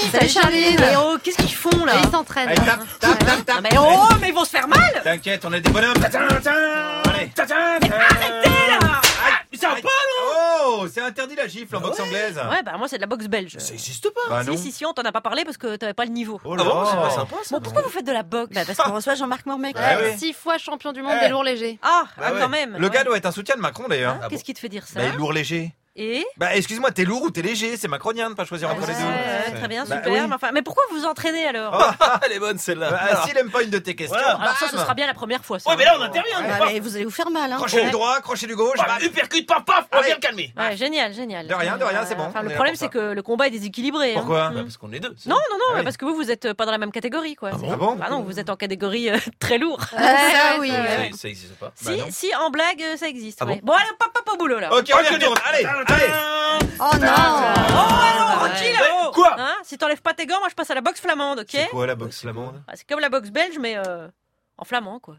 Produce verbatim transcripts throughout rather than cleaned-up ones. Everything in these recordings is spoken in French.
Salut Charline. Mais oh, qu'est-ce qu'ils font là? Ils s'entraînent. Allez, tape, tape, tape, tape. Mais oh, mais ils vont se faire mal. T'inquiète, on est des bonhommes. Tatin, tatin. Allez. Tatin, tatin. Arrêtez là. Mais ça va pas, non? Oh, c'est interdit la gifle en boxe anglaise. Ouais, bah moi c'est de la boxe belge. Ça existe pas. Bah non. Si, si, si, on t'en a pas parlé parce que t'avais pas le niveau. Oh Ah là bon, c'est là. pas sympa ça. Bon, pourquoi vous faites de la boxe? Bah parce qu'on reçoit Jean-Marc Mormec. Ah ouais. Six fois champion du monde Eh. des lourds légers. Ah, Bah ah, ouais. quand même. Le ouais. gars doit être un soutien de Macron d'ailleurs. Hein, Ah qu'est-ce bon qui te fait dire ça? Bah, il est lourd léger. Et Bah, excuse-moi, t'es lourd ou t'es léger? C'est macronien de pas choisir entre ouais, les deux. ouais, très bien, Bah, super. oui. Mais, enfin, mais pourquoi vous vous entraînez alors? Oh. Elle est bonne celle-là. Bah, s'il aime pas une de tes questions. Voilà. Alors ça, ce bam. sera bien la première fois. Ça. Ouais, mais là on intervient. Ah, mais vous allez vous faire mal, hein. Crochet du droit, crochet du gauche. Voilà, uppercut, paf, paf, on va Allez. bien le calmer. Ouais, génial, génial. De rien, de rien, c'est bon. Enfin, On le est là problème, pour c'est ça. que le combat est déséquilibré. hein. Pourquoi? Bah, parce qu'on est deux. c'est Non, ça. non, non, Ah oui. parce que vous, vous êtes pas dans la même catégorie, quoi. Ah bon Ah bon? Bah non, vous êtes en catégorie euh, très lourd. Ah, ça, oui. ouais, ouais. Ça- Ça existe pas. Bah si, non. si, en blague, euh, ça existe. Ah ouais. bon Bon, allez, pop, pop au boulot là. Ok, on y retourne. Allez, allez. Oh non. Oh, alors, Rocky, là-haut. Quoi Hein, si t'enlèves pas tes gants, moi je passe à la boxe flamande, ok? C'est quoi la boxe flamande? Ah, c'est comme la boxe belge, mais euh, en flamand, quoi.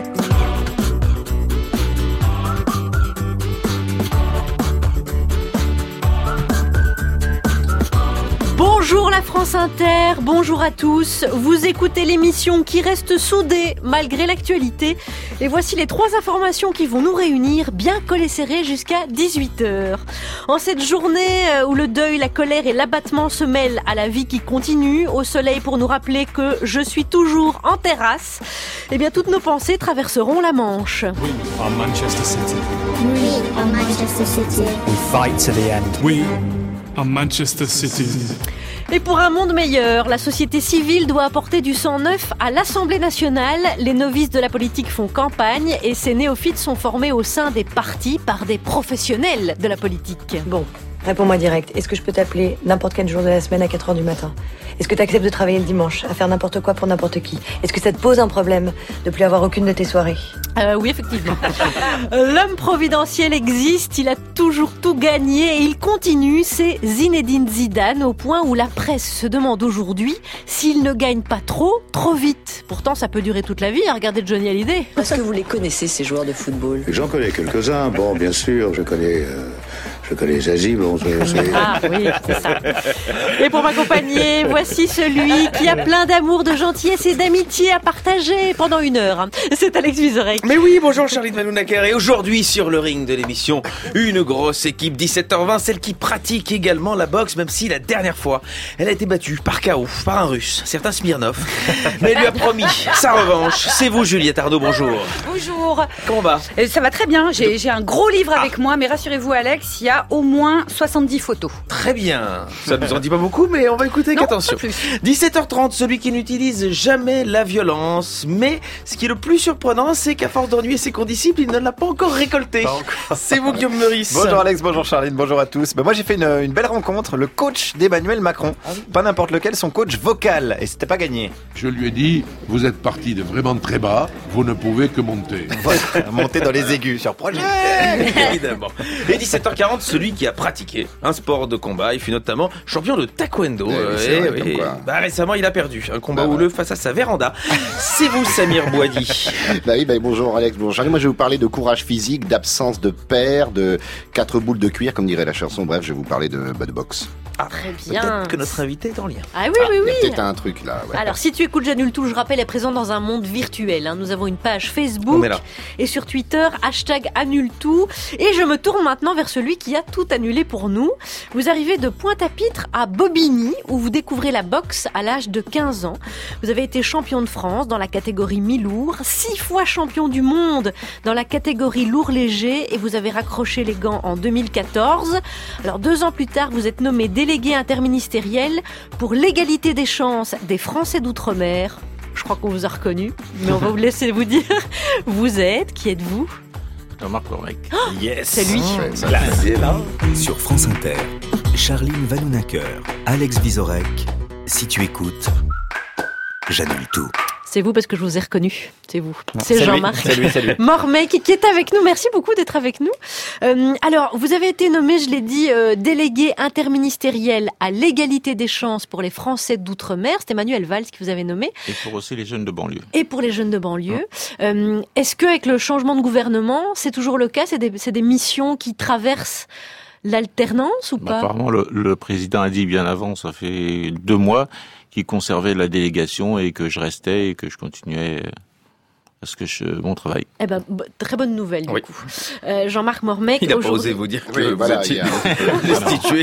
Bonjour la France Inter, bonjour à tous. Vous écoutez l'émission qui reste soudée malgré l'actualité. Et voici les trois informations qui vont nous réunir bien collées serrées jusqu'à dix-huit heures. En cette journée où le deuil, la colère et l'abattement se mêlent à la vie qui continue, au soleil pour nous rappeler que je suis toujours en terrasse, eh bien toutes nos pensées traverseront la Manche. We are Manchester City. We are Manchester City. We fight to the end. We are Manchester City. Et pour un monde meilleur, la société civile doit apporter du sang neuf à l'Assemblée nationale. Les novices de la politique font campagne et ces néophytes sont formés au sein des partis par des professionnels de la politique. Bon, réponds-moi direct. Est-ce que je peux t'appeler n'importe quel jour de la semaine à quatre heures du matin? Est-ce que tu acceptes de travailler le dimanche, à faire n'importe quoi pour n'importe qui? Est-ce que ça te pose un problème de plus avoir aucune de tes soirées? Euh, oui, effectivement. L'homme providentiel existe, il a toujours tout gagné et il continue. C'est Zinedine Zidane, au point où la presse se demande aujourd'hui s'il ne gagne pas trop, trop vite. Pourtant, ça peut durer toute la vie, à regarder Johnny Hallyday. Est-ce que vous les connaissez, ces joueurs de football? J'en connais quelques-uns. Bon, bien sûr, je connais, euh, je connais Zazie. Bon, c'est- c'est- Ah oui, c'est ça. Et pour m'accompagner, voici celui qui a plein d'amour, de gentillesse et d'amitié à partager pendant une heure. C'est Alex Vizorek. Mais oui, bonjour Charline Vanhoenacker. Et aujourd'hui, sur le ring de l'émission, une grosse équipe, dix-sept heures vingt, celle qui pratique également la boxe, même si la dernière fois, elle a été battue par K O, par un russe, certain Smirnov. Mais elle lui a promis sa revanche. C'est vous, Juliette Arnaud, bonjour. Bonjour. Comment va? Euh, Ça va très bien. J'ai j'ai un gros livre avec moi, mais rassurez-vous, Alex, il y a au moins soixante-dix photos. Très bien. Ça nous en dit pas beaucoup, mais on va écouter avec Non, attention. pas plus. dix-sept heures trente, celui qui n'utilise jamais la violence. Mais ce qui est le plus surprenant, c'est qu'à force d'ennuyer ses condisciples, il ne l'a pas encore récolté. Pas encore. C'est vous, Guillaume Meurice. Bonjour Alex, bonjour Charline, bonjour à tous. Ben moi j'ai fait une, une belle rencontre, le coach d'Emmanuel Macron. Pas n'importe lequel, son coach vocal. Et c'était pas gagné. Je lui ai dit, vous êtes parti de vraiment très bas, vous ne pouvez que monter. Voilà, monter dans les aigus sur projet. Évidemment. Et dix-sept heures quarante, celui qui a pratiqué un sport de combat. Il fut notamment champion de taekwondo. Eh oui, Euh, c'est eh vrai, oui. comme quoi. Bah, récemment, il a perdu un combat Bah, houleux face à sa véranda. C'est vous, Samir Bouadi. Bah oui, bah bonjour Alex, bonjour Charlie. Moi je vais vous parler de courage physique, d'absence de père, de quatre boules de cuir, comme dirait la chanson. Bref, je vais vous parler de, bah, de boxe. Très bien. Peut-être que notre invité est en lien. Ah oui, oui, Il y a oui. peut-être un truc là. Ouais. Alors, si tu écoutes J'annule tout, je rappelle, est présent dans un monde virtuel. hein. Nous avons une page On Facebook est là. et sur Twitter, hashtag annule tout. Et je me tourne maintenant vers celui qui a tout annulé pour nous. Vous arrivez de Pointe-à-Pitre à Bobigny, où vous découvrez la boxe à l'âge de quinze ans. Vous avez été champion de France dans la catégorie mi-lourd, six fois champion du monde dans la catégorie lourd léger, et vous avez raccroché les gants en deux mille quatorze. Alors, deux ans plus tard, vous êtes nommé délégué interministériel pour l'égalité des chances des Français d'outre-mer. Je crois qu'on vous a reconnu, mais on va vous laisser vous dire. Vous êtes, qui êtes-vous? Jean-Marc Mormec. Yes. C'est lui. Ouais, ça- Là, c'est là. Sur France Inter, Charline Vanhoenacker, Alex Vizorek. Si tu écoutes, j'annule tout. C'est vous parce que je vous ai reconnu. C'est vous. Non, C'est c'est lui, Jean-Marc c'est lui, c'est lui. Mormec qui est avec nous. Merci beaucoup d'être avec nous. Euh, alors, vous avez été nommé, je l'ai dit, euh, délégué interministériel à l'égalité des chances pour les Français d'outre-mer. C'est Emmanuel Valls qui vous avait nommé. Et pour aussi les jeunes de banlieue. Et pour les jeunes de banlieue. Euh, est-ce qu'avec le changement de gouvernement, c'est toujours le cas? C'est des, c'est des missions qui traversent l'alternance ou Bah, pas? apparemment, le, le président a dit bien avant, ça fait deux mois, qu'il conservait la délégation et que je restais et que je continuais à ce que je, mon travail. Eh ben, b- très bonne nouvelle, du Oui. coup. Euh, Jean-Marc Mormec. Il n'a pas aujourd'hui- osé vous dire que Oui, vous voilà, étiez il a- destitué.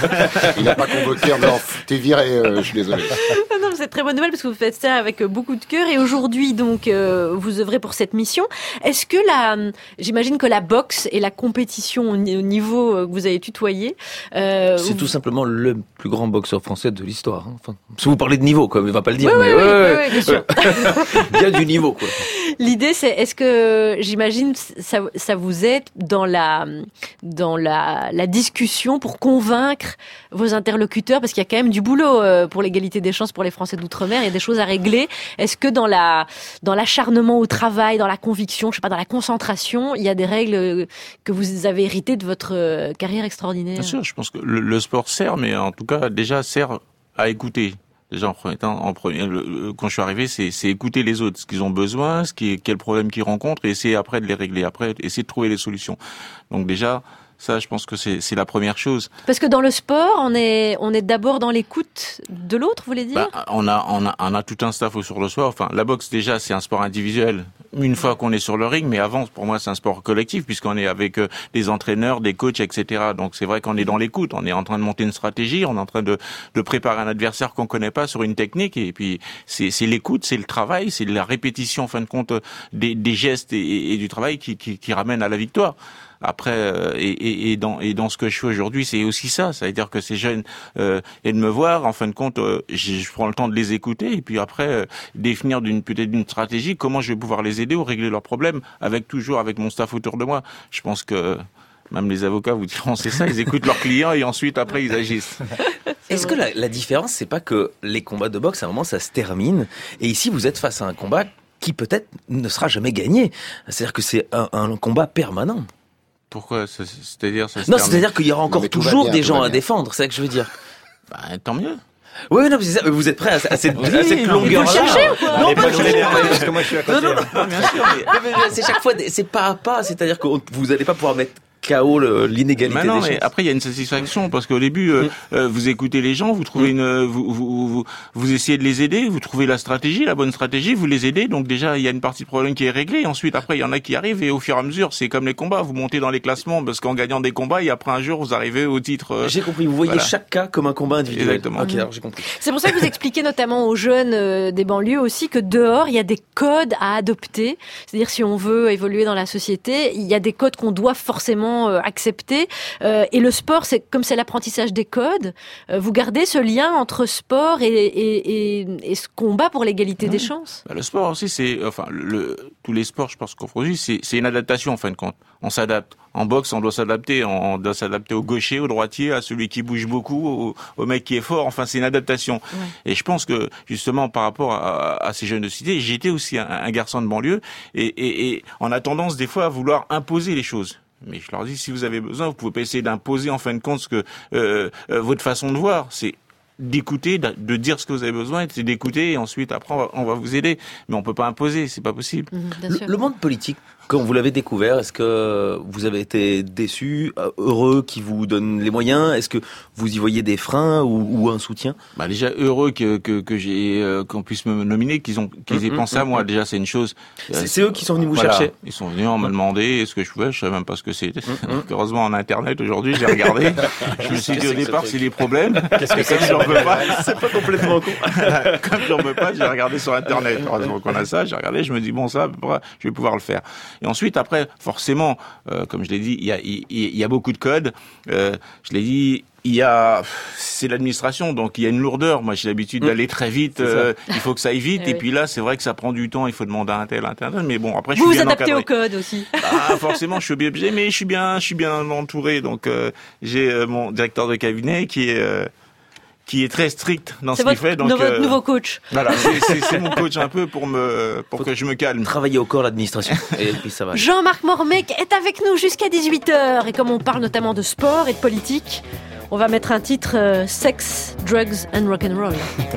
Il n'a pas convoqué en disant t'es viré, euh, je suis désolé. Non, non, c'est très bonne nouvelle parce que vous faites ça avec beaucoup de cœur et aujourd'hui donc euh, vous œuvrez pour cette mission. Est-ce que la, j'imagine que la boxe et la compétition au ni- au niveau euh, que vous avez tutoyé, euh, C'est vous- tout simplement le plus grand boxeur français de l'histoire. hein. Enfin, si vous parlez de niveau, quoi, mais il va pas le dire. Oui, mais oui, oui, ouais, oui, ouais. oui, bien sûr. Il y a du niveau, quoi. L'idée, c'est est-ce que j'imagine ça, ça vous aide dans la dans la, la discussion pour convaincre vos interlocuteurs parce qu'il y a quand même du boulot euh, pour l'égalité des chances pour les Français d'outre-mer. Il y a des choses à régler. Est-ce que dans la dans l'acharnement au travail, dans la conviction, je sais pas, dans la concentration, il y a des règles que vous avez héritées de votre euh, carrière extraordinaire? Bien sûr, je pense que le, le sport sert, mais en tout cas déjà sert à écouter. Déjà en premier temps, en premier, le- le- quand je suis arrivé, c'est, c'est écouter les autres, ce qu'ils ont besoin, ce qui, quels problèmes qu'ils rencontrent, et essayer après de les régler, après essayer de trouver les solutions. Donc déjà, ça, je pense que c'est, c'est la première chose. Parce que dans le sport, on est on est d'abord dans l'écoute de l'autre, vous voulez dire? Bah, on a, on a, on a tout un staff sur le sport. Enfin, la boxe déjà, c'est un sport individuel. Une fois qu'on est sur le ring, mais avant, pour moi, c'est un sport collectif puisqu'on est avec euh, des entraîneurs, des coachs, et cetera. Donc, c'est vrai qu'on est dans l'écoute. On est en train de monter une stratégie. On est en train de, de préparer un adversaire qu'on connaît pas sur une technique. Et puis, c'est, c'est l'écoute, c'est le travail, c'est la répétition, en fin de compte, des, des gestes et, et, et du travail qui, qui, qui ramène à la victoire. Après, euh, et, et, et, dans, et dans ce que je fais aujourd'hui, c'est aussi ça. Ça veut dire que ces jeunes, euh, et de me voir, en fin de compte, euh, je, je prends le temps de les écouter et puis après, euh, définir d'une, peut-être d'une stratégie, comment je vais pouvoir les aider ou régler leurs problèmes, avec toujours avec mon staff autour de moi. Je pense que même les avocats vous diront c'est ça, ils écoutent leurs clients et ensuite, après, ils agissent. Est-ce que la, la différence, c'est pas que les combats de boxe, à un moment, ça se termine, et ici, vous êtes face à un combat qui peut-être ne sera jamais gagné. C'est-à-dire que c'est un, un combat permanent. Pourquoi? Ça- C'est-à-dire, ça se Non, termine- c'est-à-dire qu'il y aura encore mais tout va toujours bien, des tout gens va à bien. défendre, c'est ça que je veux dire. Bah, tant mieux. Oui, non, mais c'est ça, vous êtes prêts à, à cette, Oui, à cette non, mais longueur-là. vous le cherchez ou quoi Non, Allez, pas pas de je l'ai chercher. bien, parce que moi, je suis à côté. Non, non, non. Ah, bien sûr, mais... Non, mais c'est chaque fois, des- c'est pas à pas, c'est-à-dire que vous n'allez pas pouvoir mettre K O le- l'inégalité Mais non, des mais chances. après il y a une satisfaction parce qu'au début euh, euh, vous écoutez les gens, vous trouvez une, vous, vous vous vous essayez de les aider, vous trouvez la stratégie, la bonne stratégie, vous les aidez. Donc déjà il y a une partie de problème qui est réglée. Ensuite après il y en a qui arrivent et au fur et à mesure c'est comme les combats, vous montez dans les classements parce qu'en gagnant des combats et après un jour vous arrivez au titre. euh, J'ai compris, vous voyez voilà. chaque cas comme un combat individuel. Exactement. Ok, alors j'ai compris. C'est pour ça que vous expliquez notamment aux jeunes euh, des banlieues aussi que dehors, il y a des codes à adopter. C'est-à-dire si on veut évoluer dans la société, il y a des codes qu'on doit forcément euh, accepter. Euh, et le sport, c'est comme c'est l'apprentissage des codes, euh, vous gardez ce lien entre sport et, et, et, et ce combat pour l'égalité des chances. Bah, le sport aussi, c'est, enfin, le, tous les sports, je pense qu'aujourd'hui, c'est, c'est une adaptation en fin de compte. On s'adapte. En boxe, on doit s'adapter. On doit s'adapter au gaucher, au droitier, à celui qui bouge beaucoup, au, au mec qui est fort. Enfin, c'est une adaptation. Ouais. Et je pense que justement, par rapport à, à ces jeunes de cité, j'étais aussi un, un garçon de banlieue, et, et, et on a tendance des fois à vouloir imposer les choses. Mais je leur dis, si vous avez besoin, vous pouvez pas essayer d'imposer en fin de compte ce que euh, euh, votre façon de voir. C'est d'écouter, de dire ce que vous avez besoin, c'est d'écouter et ensuite après on va, on va vous aider. Mais on peut pas imposer, c'est pas possible. Mmh, le, le monde politique, quand vous l'avez découvert, est-ce que vous avez été déçu, heureux qu'il vous donne les moyens? Est-ce que vous y voyez des freins ou, ou un soutien? Bah déjà heureux que que, que j'ai euh, qu'on puisse me nominer, qu'ils ont qu'ils mmh, aient mmh, pensé mmh. à moi. Déjà c'est une chose. C'est, c'est eux qui sont venus vous voilà. chercher. Ils sont venus, on m'a demandé ce que je pouvais, je savais même pas ce que c'était. Mmh, Donc, heureusement en internet aujourd'hui, j'ai regardé. Je me suis dit au départ c'est des problès. Qu'est-ce que c'est que j'en veux pas? C'est pas complètement con. Comme j'en veux pas, j'ai regardé sur internet. Heureusement qu'on a ça, j'ai regardé, je me dis bon ça, je vais pouvoir le faire. Et ensuite après forcément, euh, comme je l'ai dit, il y a, il, il y a beaucoup de codes. Euh, je l'ai dit, il y a, c'est l'administration, donc il y a une lourdeur. Moi, j'ai l'habitude mmh. d'aller très vite. Euh, il faut que ça aille vite. Et, et oui. puis là, c'est vrai que ça prend du temps. Il faut demander à un tel, un tel, un tel. Mais bon, après, je vous suis bien vous adaptez encadré. au code aussi. Ah, forcément, je suis bien obligé, mais je suis bien, je suis bien entouré. Donc, euh, j'ai euh, mon directeur de cabinet qui est. Euh, qui est très strict dans c'est ce qu'il fait. Donc, votre euh, nouveau coach. Voilà, c'est, c'est, c'est mon coach un peu pour me, pour Faut que je me calme. Travailler au corps l'administration. Et puis ça va. Jean-Marc Mormec est avec nous jusqu'à dix-huit heures. Et comme on parle notamment de sport et de politique, on va mettre un titre euh, Sex, Drugs and Rock'n'Roll.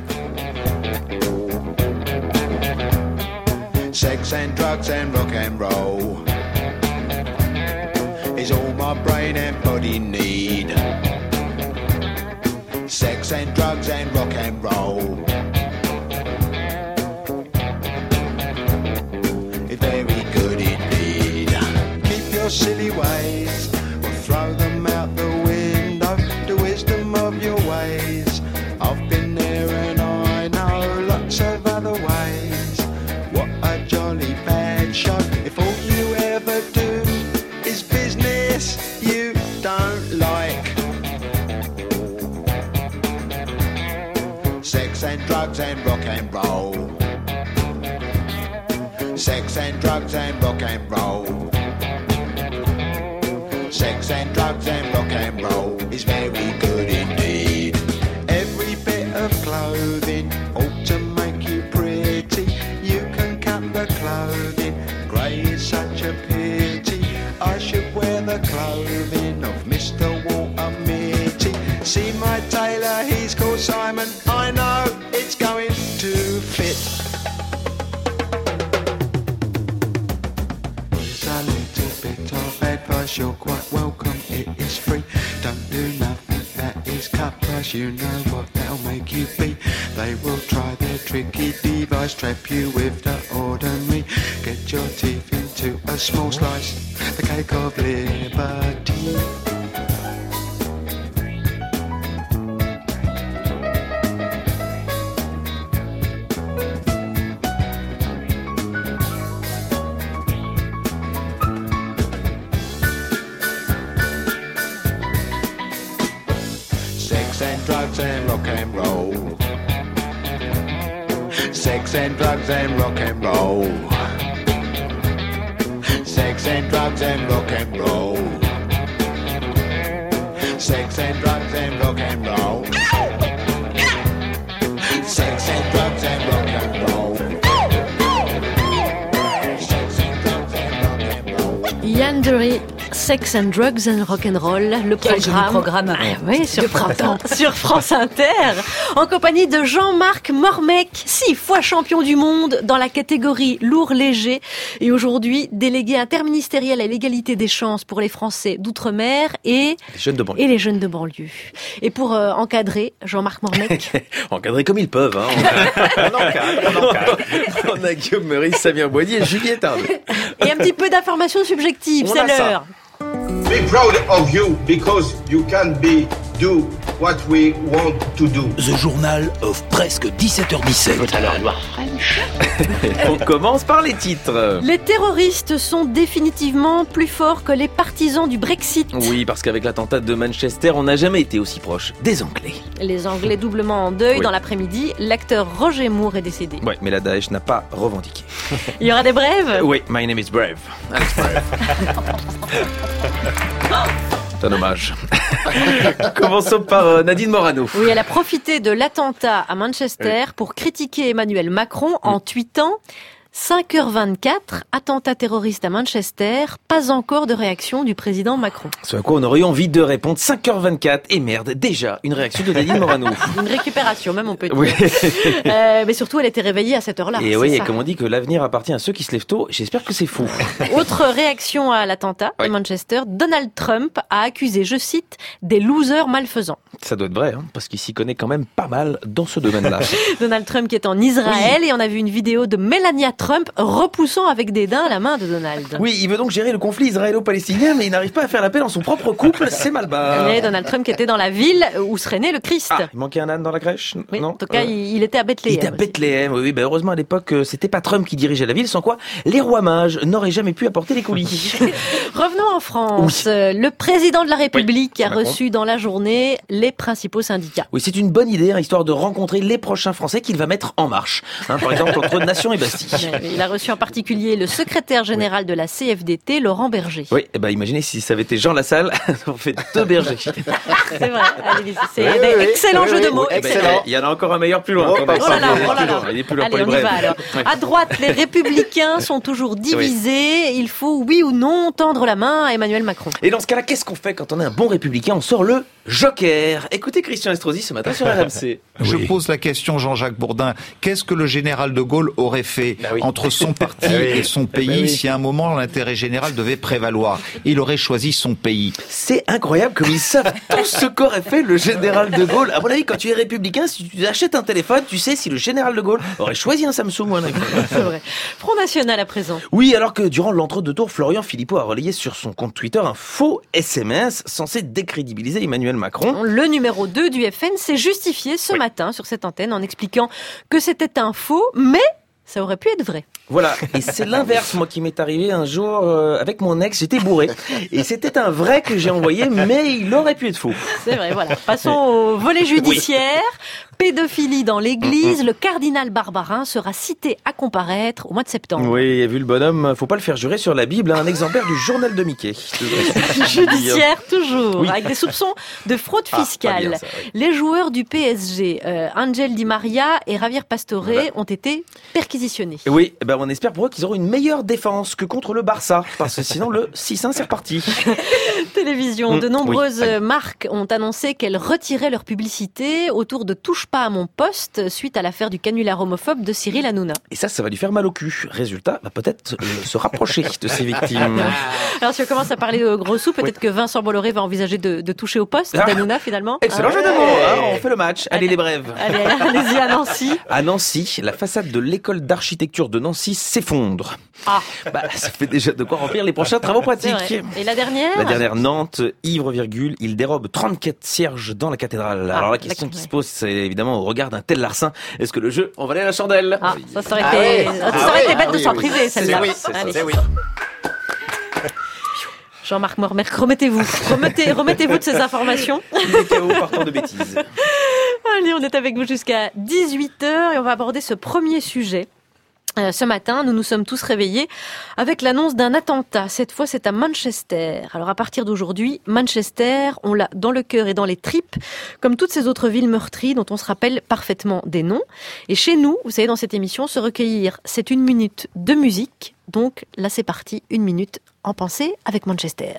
Sex and drugs and rock'n'roll is all my brain and body need. your silly ways. Well, throw them out the window, the wisdom of your ways. I've been there and I know lots of other ways. What a jolly bad show if all you ever do is business you don't like. Sex and drugs and rock and roll. Sex and drugs and rock and roll. Sex and drugs and rock and roll is very good indeed. Every bit of clothing ought to make you pretty. You can cut the clothing, grey is such a pity. I should wear the clothing of Mister Walter Mitty. See my tailor, he's called Simon. I know it's going to fit. A little bit of advice, you're quite welcome, it is free. Don't do nothing that is cut price, you know what they'll make you be. They will try their tricky device, trap you with the ordinary. Get your teeth into a small slice, the cake of liberty. Sex and drugs and rock and roll. Sex and drugs and rock and roll. Sex and drugs and rock and roll. Sex and drugs and rock and roll. Sex and drugs and rock and roll. Sex and drugs and rock and roll. Yann Dury, Sex and Drugs and Rock'n'Roll, le Quel joli programme, programme. Ah, oui, sur, De France, printemps. sur France Inter, en compagnie de Jean-Marc Mormec, six fois champion du monde dans la catégorie lourd léger et aujourd'hui délégué interministériel à l'égalité des chances pour les Français d'outre-mer et Les jeunes de banlieue. et les jeunes de banlieue. Et pour euh, encadrer Jean-Marc Mormec, Encadrés comme ils peuvent. Hein. On, a... on, encadre, on, encadre. On a Guillaume Meurice, Samir Boigny et Juliette Arnaud. et un petit peu d'informations subjectives, On c'est a ça. l'heure. Be proud of you because you can be do what we want to do. The Journal of presque dix-sept heures dix-sept. Votre alors noir French. On commence par les titres. Les terroristes sont définitivement plus forts que les partisans du Brexit. Oui, parce qu'avec l'attentat de Manchester, on n'a jamais été aussi proche des Anglais. Les Anglais doublement en deuil Oui. dans l'après-midi. L'acteur Roger Moore est décédé. Ouais, mais la Daesh n'a pas revendiqué. Il y aura des brèves. Oui, my name is Brave. Alex Brave. C'est un hommage. Commençons par euh, Nadine Morano. Oui, elle a profité de l'attentat à Manchester pour critiquer Emmanuel Macron en tweetant cinq heures vingt-quatre, attentat terroriste à Manchester, pas encore de réaction du président Macron. Ce à quoi on aurait eu envie de répondre cinq heures vingt-quatre. Et merde, déjà, une réaction de Nadine Morano. Une récupération même, on peut dire. Oui. Euh, mais surtout, elle était réveillée à cette heure-là. Et c'est oui, et ça. comme on dit que l'avenir appartient à ceux qui se lèvent tôt, j'espère que c'est fou. Autre réaction à l'attentat Oui. à Manchester, Donald Trump a accusé, je cite, des losers malfaisants. Ça doit être vrai, hein, parce qu'il s'y connaît quand même pas mal dans ce domaine-là. Donald Trump qui est en Israël et on a vu une vidéo de Melania Trump repoussant avec dédain la main de Donald. Oui, il veut donc gérer le conflit israélo-palestinien, mais il n'arrive pas à faire la paix dans son propre couple, c'est mal bas. Et Donald Trump qui était dans la ville où serait né le Christ. Ah, il manquait un âne dans la crèche. Oui, Non en tout cas, Euh, il, il était à Il Bethléem. était à Bethléem, oui, oui, bah heureusement à l'époque, euh, c'était pas Trump qui dirigeait la ville, sans quoi les rois mages n'auraient jamais pu apporter les colis. Revenons en France. Euh, Le président de la République Oui, a Macron. reçu dans la journée les principaux syndicats. Oui, c'est une bonne idée, hein, histoire de rencontrer les prochains Français qu'il va mettre en marche. Hein, par exemple, entre Nation et Bastille. Il a reçu en particulier le secrétaire général de la C F D T, Laurent Berger. Oui, eh ben imaginez si ça avait été Jean Lassalle, on fait deux bergers. C'est vrai, allez, c'est Oui, des oui, excellent oui, jeu oui, de mots. oui, Eh ben, excellent. il y en a encore un meilleur plus loin. Oh, Attendez, oh là là, il est oh là plus là. loin, il est plus loin Allez, pour les on y va brèves. alors. Ouais. À droite, les républicains sont toujours divisés. Il faut, oui ou non, tendre la main à Emmanuel Macron. Et dans ce cas-là, qu'est-ce qu'on fait quand on est un bon républicain? On sort le Joker. Écoutez Christian Estrosi ce matin sur R M C. Je pose la question, Jean-Jacques Bourdin. Qu'est-ce que le général de Gaulle aurait fait bah oui. entre son parti oui. et son pays bah oui. si à un moment l'intérêt général devait prévaloir? Il aurait choisi son pays. C'est incroyable comme ils savent tout ce qu'aurait fait le général de Gaulle. À mon avis, quand tu es républicain, si tu achètes un téléphone, tu sais si le général de Gaulle aurait choisi un Samsung ou un iPhone. C'est vrai. Front National à présent. Oui, alors que durant l'entre-deux tours, Florian Philippot a relayé sur son compte Twitter un faux S M S censé décrédibiliser Emmanuel Macron. Le numéro deux du F N s'est justifié ce oui. matin sur cette antenne en expliquant que c'était un faux, mais ça aurait pu être vrai. Voilà, et c'est l'inverse, moi, qui m'est arrivé un jour euh, avec mon ex, j'étais bourré. Et c'était un vrai que j'ai envoyé, mais il aurait pu être faux. C'est vrai, voilà. Passons au volet judiciaire. Oui. Pédophilie dans l'église, le cardinal Barbarin sera cité à comparaître au mois de septembre. Oui, vu le bonhomme, faut pas le faire jurer sur la Bible, un exemplaire du journal de Mickey. Judiciaire toujours, oui. Avec des soupçons de fraude fiscale. Ah, bien, ça, oui. Les joueurs du P S G, euh, Angel Di Maria et Javier Pastore, voilà. ont été perquisitionnés. Oui, ben on espère pour eux qu'ils auront une meilleure défense que contre le Barça, parce que sinon le six un c'est reparti. Télévision, de nombreuses oui. marques ont annoncé qu'elles retiraient leur publicité autour de Touche pas à mon poste suite à l'affaire du canular homophobe de Cyril Hanouna. Et ça, ça va lui faire mal au cul. Résultat, va peut-être euh, se rapprocher de ses victimes. Alors si on commence à parler de gros sous, peut-être oui. que Vincent Bolloré va envisager de, de toucher au poste ah. d'Hanouna finalement. Excellent ah. jeu de mots, hein, on fait le match. Allez, allez les brèves. Allez, allez-y à Nancy. À Nancy, la façade de l'école d'architecture de Nancy s'effondre. Ah. Bah, ça fait déjà de quoi remplir les prochains travaux pratiques. Et la dernière? La dernière, Nantes, ivre virgule, il dérobe trente-quatre cierges dans la cathédrale. Ah, Alors la question qui se pose, c'est évidemment au regard d'un tel larcin, est-ce que le jeu en valait la chandelle? Ah, ça serait ah été, oui. ça aurait ah été oui. bête ah de oui, s'en oui. priver, celle-là. Oui, c'est, c'est oui. Jean-Marc Mormerc, remettez-vous. Remettez, remettez-vous de ces informations. Il est K O partant de bêtises. Allez, on est avec vous jusqu'à dix-huit heures et on va aborder ce premier sujet. Euh, ce matin, nous nous sommes tous réveillés avec l'annonce d'un attentat. Cette fois, c'est à Manchester. Alors, à partir d'aujourd'hui, Manchester, on l'a dans le cœur et dans les tripes, comme toutes ces autres villes meurtries dont on se rappelle parfaitement des noms. Et chez nous, vous savez, dans cette émission, se recueillir, c'est une minute de musique. Donc, là, c'est parti, une minute en pensée avec Manchester.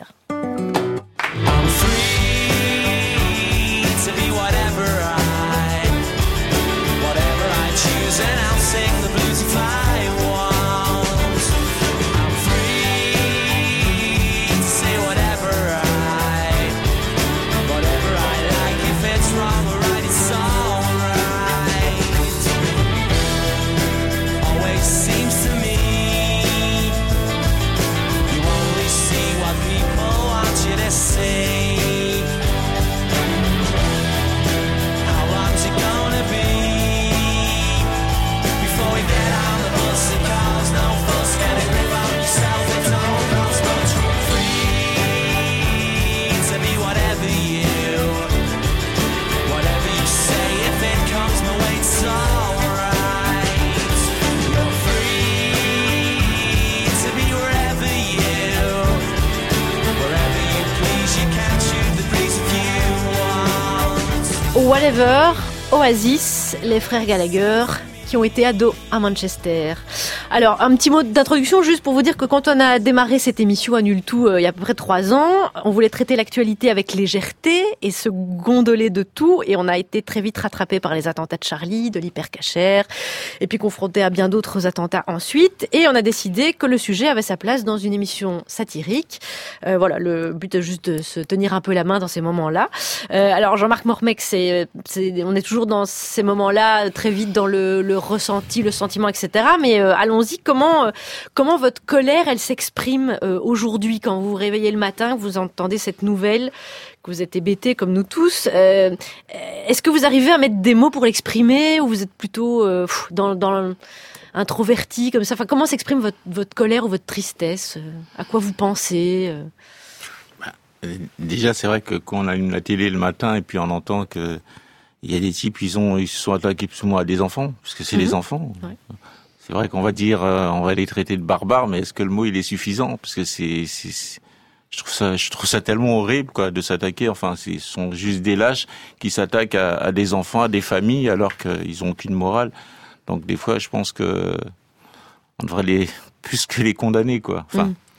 Whatever, Oasis, les frères Gallagher, qui ont été ados à Manchester. Alors, un petit mot d'introduction juste pour vous dire que quand on a démarré cette émission à Nul Tout euh, il y a à peu près trois ans, on voulait traiter l'actualité avec légèreté et se gondoler de tout, et on a été très vite rattrapé par les attentats de Charlie, de l'hypercacher, et puis confronté à bien d'autres attentats ensuite, et on a décidé que le sujet avait sa place dans une émission satirique. Euh, voilà, le but est juste de se tenir un peu la main dans ces moments-là. Euh, alors, Jean-Marc Mormec, c'est, c'est, on est toujours dans ces moments-là, très vite dans le, le ressenti, le sentiment, et cetera. Mais euh, allons-y, comment euh, comment votre colère, elle s'exprime euh, aujourd'hui quand vous vous réveillez le matin, que vous entendez cette nouvelle, que vous êtes hébété comme nous tous. Euh, est-ce que vous arrivez à mettre des mots pour l'exprimer, ou vous êtes plutôt euh, dans dans introverti comme ça? Enfin, comment s'exprime votre votre colère ou votre tristesse? À quoi vous pensez? Déjà, c'est vrai que quand on allume la télé le matin et puis on entend que il y a des types, ils ont, ils se sont attaqués plus ou moins à des enfants, parce que c'est mmh. les enfants. Ouais. C'est vrai qu'on va dire, euh, on va les traiter de barbares, mais est-ce que le mot il est suffisant? Parce que c'est, c'est, c'est, je trouve ça, je trouve ça tellement horrible, quoi, de s'attaquer. Enfin, ce sont juste des lâches qui s'attaquent à, à des enfants, à des familles, alors qu'ils ont aucune morale. Donc des fois, je pense que on devrait les plus que les condamner, quoi. Enfin. Mmh.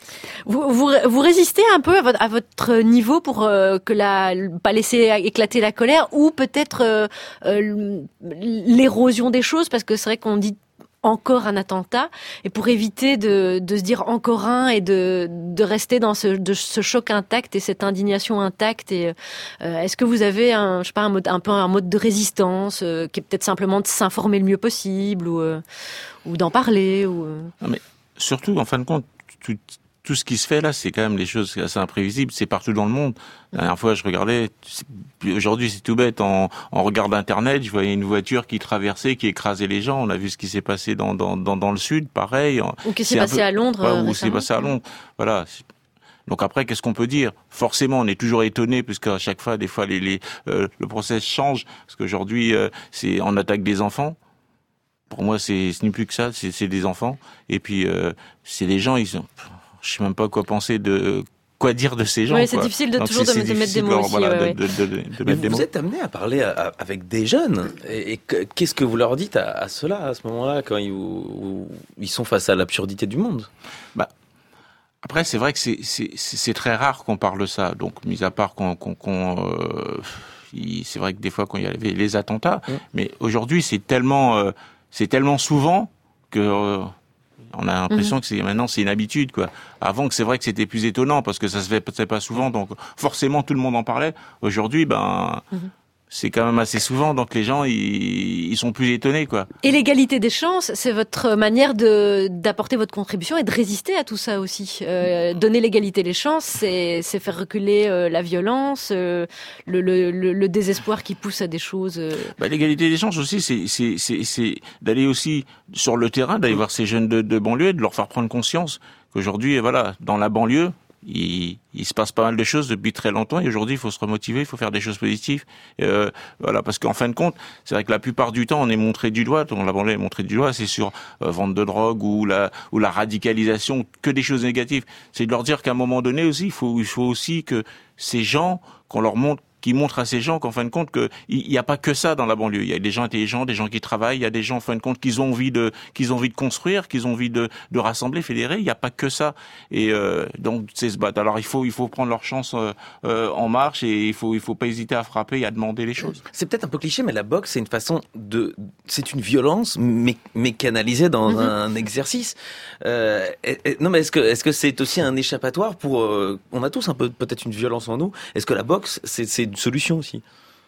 Vous, vous, vous résistez un peu à votre, à votre niveau pour euh, que la pas laisser éclater la colère ou peut-être euh, euh, l'érosion des choses, parce que c'est vrai qu'on dit encore un attentat, et pour éviter de, de se dire encore un et de, de rester dans ce, de, ce choc intact et cette indignation intacte. Et euh, est-ce que vous avez un, je sais pas, un mode, un peu un mode de résistance euh, qui est peut-être simplement de s'informer le mieux possible ou euh, ou d'en parler ou. Euh... Non, mais surtout, en fin de compte, tout, tout ce qui se fait là, c'est quand même des choses assez imprévisibles. C'est partout dans le monde. La dernière fois, je regardais, aujourd'hui c'est tout bête, en, en regard d'internet, je voyais une voiture qui traversait, qui écrasait les gens. On a vu ce qui s'est passé dans dans dans, dans le sud, pareil. Ou qui s'est passé peu, à Londres. Ouais, euh, ou s'est passé à Londres. Voilà. Donc après, qu'est-ce qu'on peut dire? Forcément, on est toujours étonné, puisqu'à chaque fois, des fois, les, les euh, le process change, parce qu'aujourd'hui, euh, c'est on attaque des enfants. Pour moi, c'est ce n'est plus que ça, c'est, c'est des enfants. Et puis, euh, c'est des gens, ils sont, je sais même pas quoi penser de, quoi dire de ces gens. Oui, c'est quoi. difficile de Donc, toujours de, de mettre des mots alors, aussi. Voilà, ouais, de, ouais. de, de, de, de Mais mettre des vous mots. êtes amené à parler à, à, avec des jeunes. Et, et qu'est-ce que vous leur dites à, à ceux-là, à ce moment-là, quand ils, où, ils sont face à l'absurdité du monde? Bah, après, c'est vrai que c'est, c'est, c'est très rare qu'on parle de ça. Donc, mis à part qu'on, qu'on, qu'on euh, c'est vrai que des fois, quand il y avait les attentats, mmh. mais aujourd'hui, c'est tellement, euh, c'est tellement souvent que euh, on a l'impression mmh. que c'est maintenant c'est une habitude, quoi. Avant, que c'est vrai que c'était plus étonnant parce que ça se fait pas souvent, donc forcément tout le monde en parlait. Aujourd'hui, ben. Mmh. C'est quand même assez souvent, donc les gens, ils, ils sont plus étonnés, quoi. Et l'égalité des chances, c'est votre manière de d'apporter votre contribution et de résister à tout ça aussi. Euh, donner l'égalité des chances, c'est, c'est faire reculer euh, la violence, euh, le, le, le, le désespoir qui pousse à des choses. Euh... Bah, l'égalité des chances aussi, c'est, c'est, c'est, c'est d'aller aussi sur le terrain, d'aller voir ces jeunes de, de banlieue, et de leur faire prendre conscience qu'aujourd'hui, voilà, dans la banlieue, Il, il se passe pas mal de choses depuis très longtemps et aujourd'hui il faut se remotiver, il faut faire des choses positives. Euh, voilà, parce qu'en fin de compte, c'est vrai que la plupart du temps on est montré du doigt, on la banlieue est montrée du doigt, c'est sur euh, vente de drogue ou la ou la radicalisation, que des choses négatives. C'est de leur dire qu'à un moment donné aussi, il faut il faut aussi que ces gens, qu'on leur montre qui montre à ces gens qu'en fin de compte que il y a pas que ça dans la banlieue. Il y a des gens intelligents, des gens qui travaillent, il y a des gens en fin de compte qui ont envie de qu'ils ont envie de construire, qu'ils ont envie de de rassembler, fédérer. Il y a pas que ça. Et euh, donc c'est se battre. Alors il faut il faut prendre leur chance euh, euh, en marche et il faut il faut pas hésiter à frapper et à demander les choses. C'est peut-être un peu cliché, mais la boxe c'est une façon de c'est une violence mais, mais canalisée dans mm-hmm. un exercice. Euh, et, et, non mais est-ce que est-ce que c'est aussi un échappatoire pour euh, on a tous un peu peut-être une violence en nous. Est-ce que la boxe c'est c'est une solution aussi?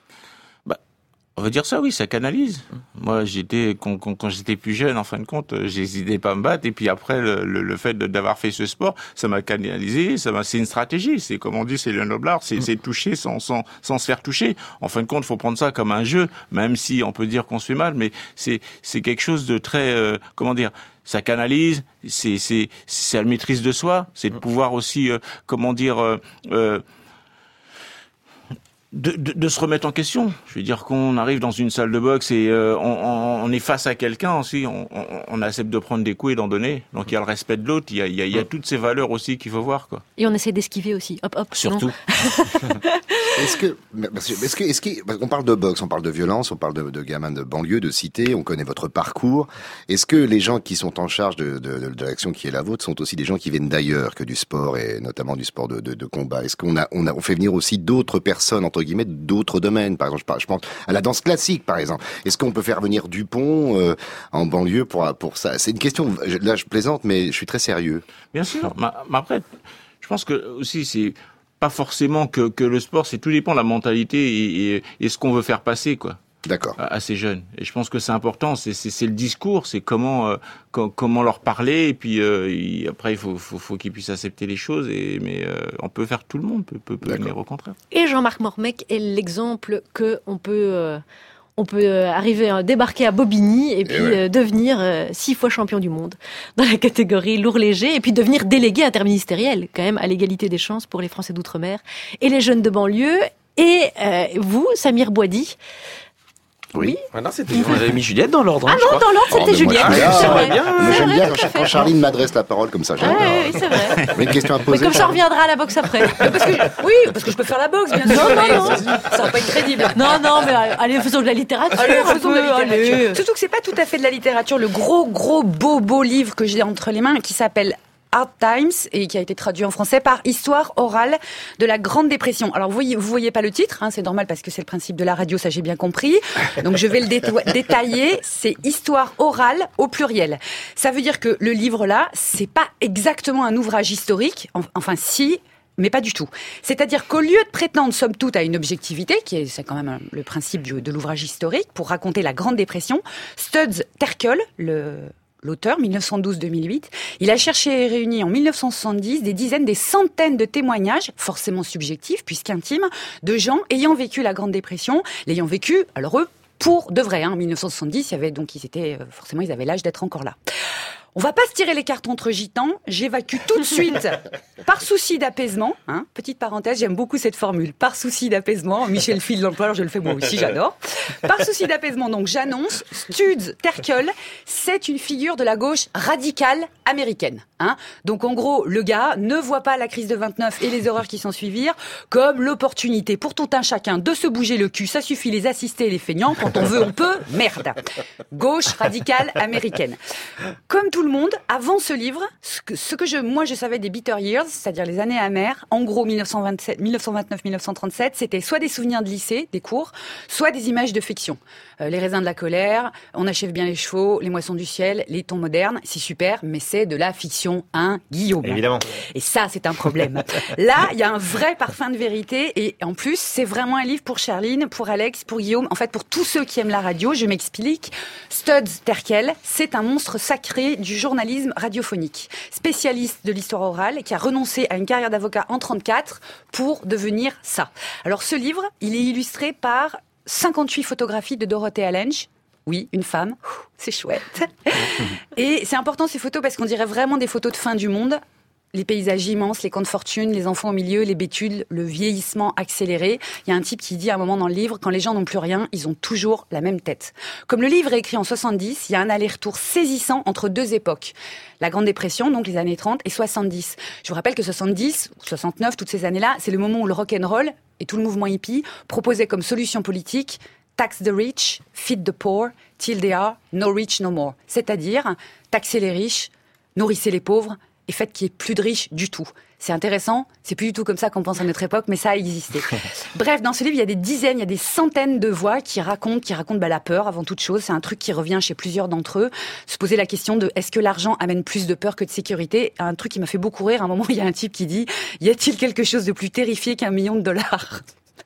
Bah, on va dire ça, oui, ça canalise. Moi, j'étais quand, quand, quand j'étais plus jeune, en fin de compte, j'hésitais pas à me battre. Et puis après, le, le, le fait de, d'avoir fait ce sport, ça m'a canalisé. Ça m'a, c'est une stratégie. C'est comme on dit, c'est le noblard, c'est, c'est toucher sans, sans, sans se faire toucher. En fin de compte, faut prendre ça comme un jeu, même si on peut dire qu'on se fait mal, mais c'est, c'est quelque chose de très, euh, comment dire. Ça canalise, c'est, c'est, c'est la maîtrise de soi, c'est de pouvoir aussi, euh, comment dire. Euh, euh, De, de, de se remettre en question. Je veux dire qu'on arrive dans une salle de boxe et euh, on, on, on est face à quelqu'un aussi, on, on, on accepte de prendre des coups et d'en donner. Donc il y a le respect de l'autre, il y a, il y a, il y a toutes ces valeurs aussi qu'il faut voir, quoi. Et on essaie d'esquiver aussi. Hop, hop. Surtout. Est-ce que, est-ce que, est-ce que, on parle de boxe, on parle de violence, on parle de, de gamins de banlieue, de cité, on connaît votre parcours. Est-ce que les gens qui sont en charge de, de, de, de l'action qui est la vôtre sont aussi des gens qui viennent d'ailleurs que du sport et notamment du sport de, de, de combat? Est-ce qu'on a, on a, on fait venir aussi d'autres personnes, entre guillemets, d'autres domaines? Par exemple, je pense à la danse classique, par exemple. Est-ce qu'on peut faire venir Dupont euh, en banlieue pour pour ça? C'est une question. Là, je plaisante, mais je suis très sérieux. Bien sûr. Mais après, je pense que aussi c'est pas forcément que que le sport. C'est tout dépend de la mentalité et, et, et ce qu'on veut faire passer, quoi. D'accord. À, à ces jeunes. Et je pense que c'est important. C'est c'est, c'est le discours. C'est comment euh, co- comment leur parler. Et puis euh, il, après, il faut faut, faut qu'ils puissent accepter les choses. Et mais euh, on peut faire tout le monde peut peut, peut venir au contraire. Et Jean-Marc Mormec est l'exemple que on peut. Euh... On peut arriver à débarquer à Bobigny et puis et ouais. euh, devenir euh, six fois champion du monde dans la catégorie lourd léger et puis devenir délégué interministériel quand même à l'égalité des chances pour les Français d'outre-mer et les jeunes de banlieue. Et euh, vous, Samir Bouadi. Oui. Ah non, c'était j'avais mis Juliette dans l'ordre. Ah hein, non, dans l'ordre, c'était oh, Juliette. Moi, c'est vrai. Bien, moi, j'aime bien quand, quand Charline m'adresse la parole comme ça. J'aime ah, oui, c'est vrai. Vous avez une question à poser? Mais comme ça, on reviendra à la boxe après. parce que, oui, parce que je peux faire la boxe, bien sûr. Non, non, non. Ça va pas être crédible. Non, non, mais allez, faisons de la littérature. Allez, faisons de la littérature. Allez. Surtout que c'est pas tout à fait de la littérature. Le gros, gros, beau, beau livre que j'ai entre les mains qui s'appelle Hard Times et qui a été traduit en français par Histoire orale de la Grande Dépression. Alors vous voyez, vous voyez pas le titre, hein, c'est normal parce que c'est le principe de la radio, ça j'ai bien compris. Donc je vais le déta- détailler. C'est Histoire orale au pluriel. Ça veut dire que le livre là, c'est pas exactement un ouvrage historique. Enfin si. Mais pas du tout. C'est-à-dire qu'au lieu de prétendre, somme toute, à une objectivité, qui est, c'est quand même le principe du, de l'ouvrage historique, pour raconter la Grande Dépression, Studs Terkel, le, l'auteur, mille neuf cent douze à deux mille huit, il a cherché et réuni en mille neuf cent soixante-dix des dizaines, des centaines de témoignages, forcément subjectifs, puisqu'intimes, de gens ayant vécu la Grande Dépression, l'ayant vécu, alors eux, pour de vrai. En hein, mille neuf cent soixante-dix, il y avait, donc ils étaient, forcément, ils avaient l'âge d'être encore là. On va pas se tirer les cartes entre gitans. J'évacue tout de suite, par souci d'apaisement. Hein, petite parenthèse, j'aime beaucoup cette formule. Par souci d'apaisement. Michel Fil l'emploie, alors je le fais moi aussi, j'adore. Par souci d'apaisement, donc j'annonce, Studs Terkel, c'est une figure de la gauche radicale américaine. Hein. Donc en gros, le gars ne voit pas la crise de vingt-neuf et les horreurs qui s'en suivirent comme l'opportunité pour tout un chacun de se bouger le cul. Ça suffit les assister et les feignants. Quand on veut, on peut. Merde. Gauche radicale américaine. Comme tout le monde, avant ce livre, ce que, ce que je, moi je savais des bitter years, c'est-à-dire les années amères, en gros mille neuf cent vingt-sept, mille neuf cent vingt-neuf mille neuf cent trente-sept, c'était soit des souvenirs de lycée, des cours, soit des images de fiction. Euh, les raisins de la colère, on achève bien les chevaux, les moissons du ciel, les tons modernes, c'est super, mais c'est de la fiction, hein, Guillaume. Évidemment. Et ça, c'est un problème. Là, il y a un vrai parfum de vérité, et en plus, c'est vraiment un livre pour Charline, pour Alex, pour Guillaume, en fait pour tous ceux qui aiment la radio. Je m'explique. Studs Terkel, c'est un monstre sacré du journalisme radiophonique, spécialiste de l'histoire orale, qui a renoncé à une carrière d'avocat en trente-quatre pour devenir ça. Alors ce livre, il est illustré par cinquante-huit photographies de Dorothée Lange. Oui, une femme, c'est chouette. Et c'est important ces photos parce qu'on dirait vraiment des photos de fin du monde. Les paysages immenses, les camps de fortune, les enfants au milieu, les bétudes, le vieillissement accéléré. Il y a un type qui dit à un moment dans le livre, quand les gens n'ont plus rien, ils ont toujours la même tête. Comme le livre est écrit en soixante-dix, il y a un aller-retour saisissant entre deux époques. La Grande Dépression, donc les années trente, et soixante-dix. Je vous rappelle que soixante-dix, soixante-neuf, toutes ces années-là, c'est le moment où le rock'n'roll et tout le mouvement hippie proposaient comme solution politique tax the rich, feed the poor, till they are no rich no more. C'est-à-dire, taxer les riches, nourrissez les pauvres, et faites qu'il n'y ait plus de riches du tout. C'est intéressant, c'est plus du tout comme ça qu'on pense à notre époque, mais ça a existé. Bref, dans ce livre, il y a des dizaines, il y a des centaines de voix qui racontent, qui racontent bah, la peur avant toute chose. C'est un truc qui revient chez plusieurs d'entre eux. Se poser la question de est-ce que l'argent amène plus de peur que de sécurité ? Un truc qui m'a fait beaucoup rire. À un moment, il y a un type qui dit y a-t-il quelque chose de plus terrifié qu'un million de dollars ?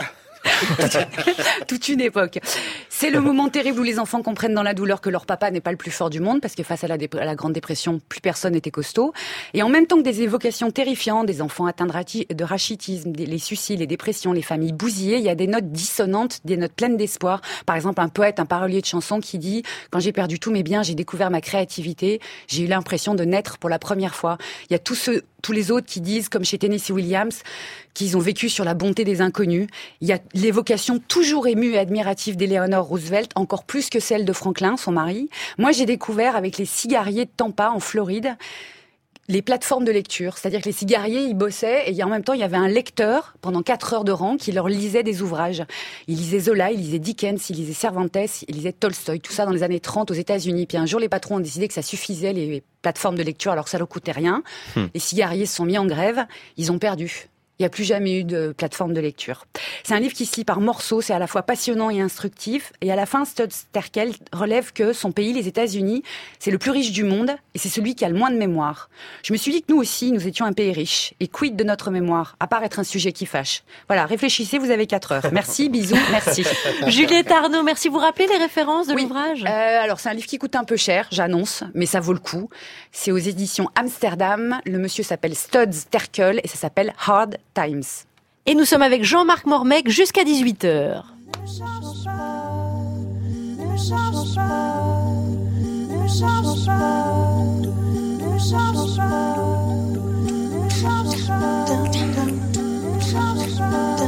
Toute une époque. C'est le moment terrible où les enfants comprennent dans la douleur que leur papa n'est pas le plus fort du monde, parce que face à la, dé- à la Grande Dépression, plus personne n'était costaud. Et en même temps que des évocations terrifiantes, des enfants atteints de, rati- de rachitisme, des, les suicides, les dépressions, les familles bousillées, il y a des notes dissonantes, des notes pleines d'espoir. Par exemple, un poète, un parolier de chansons qui dit « Quand j'ai perdu tous mes biens, j'ai découvert ma créativité, j'ai eu l'impression de naître pour la première fois. » Il y a tous ceux, tous les autres qui disent, comme chez Tennessee Williams, qu'ils ont vécu sur la bonté des inconnus. Il y a l'évocation toujours émue et admirative d'Eleanor Roosevelt, encore plus que celle de Franklin, son mari. Moi, j'ai découvert avec les cigariers de Tampa, en Floride, les plateformes de lecture. C'est-à-dire que les cigariers, ils bossaient et en même temps, il y avait un lecteur pendant quatre heures de rang qui leur lisait des ouvrages. Il lisait Zola, il lisait Dickens, il lisait Cervantes, il lisait Tolstoï, tout ça dans les années trente aux États-Unis. Puis un jour, les patrons ont décidé que ça suffisait, les plateformes de lecture, alors que ça leur coûtait rien. Hmm. Les cigariers se sont mis en grève, ils ont perdu. Il n'y a plus jamais eu de plateforme de lecture. C'est un livre qui se lit par morceaux, c'est à la fois passionnant et instructif. Et à la fin, Studs Terkel relève que son pays, les États-Unis, c'est le plus riche du monde et c'est celui qui a le moins de mémoire. Je me suis dit que nous aussi, nous étions un pays riche. Et quid de notre mémoire, à part être un sujet qui fâche. Voilà, réfléchissez, vous avez quatre heures. Merci, bisous, merci. Juliette Arnaud, merci. Vous rappelez les références de oui. l'ouvrage ? euh, Alors, c'est un livre qui coûte un peu cher, j'annonce, mais ça vaut le coup. C'est aux éditions Amsterdam. Le monsieur s'appelle Studs Terkel et ça s'appelle Hard Times. Et nous sommes avec Jean-Marc Mormec jusqu'à dix-huit heures. Ne change pas, ne change pas, ne change pas, ne change pas, ne change pas, ne change pas,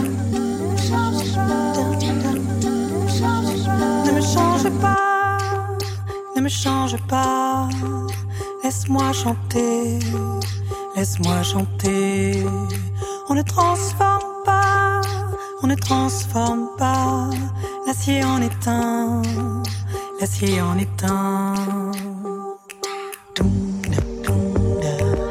ne me change pas, ne me change pas, laisse-moi chanter, laisse-moi chanter. On ne transforme pas, on ne transforme pas l'acier en étain, l'acier en étain.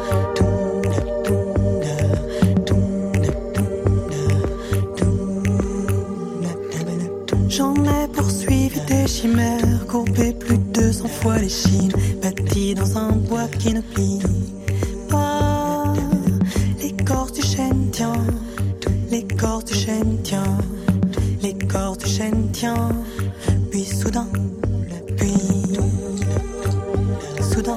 chimères courbées plus de deux cents fois les chines, bâties dans un bois qui ne plie pas. L'écorce du chêne tient, l'écorce du chêne tient, l'écorce du chêne tient. Puis soudain, puis soudain,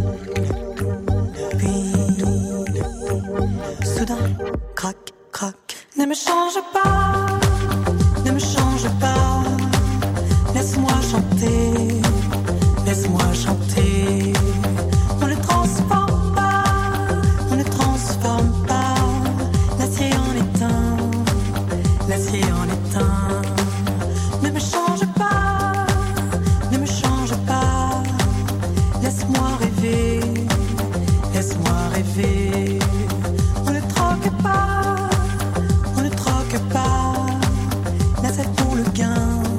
puis soudain, crac, crac. Ne me change pas, ne me change pas. Laisse-moi chanter, laisse-moi chanter. On ne transforme pas, on ne transforme pas. L'acier en éteint, l'acier en éteint. Ne me change pas, ne me change pas. Laisse-moi rêver, laisse-moi rêver. On ne troque pas, on ne troque pas. Là c'est pour le gain.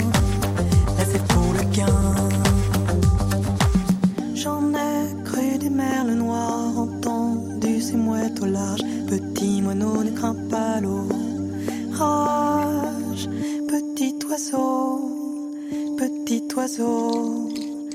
J'en ai cru des merles noirs, entendu ces mouettes au large. Petit moineau ne craint pas l'eau. Rage, petit oiseau, petit oiseau,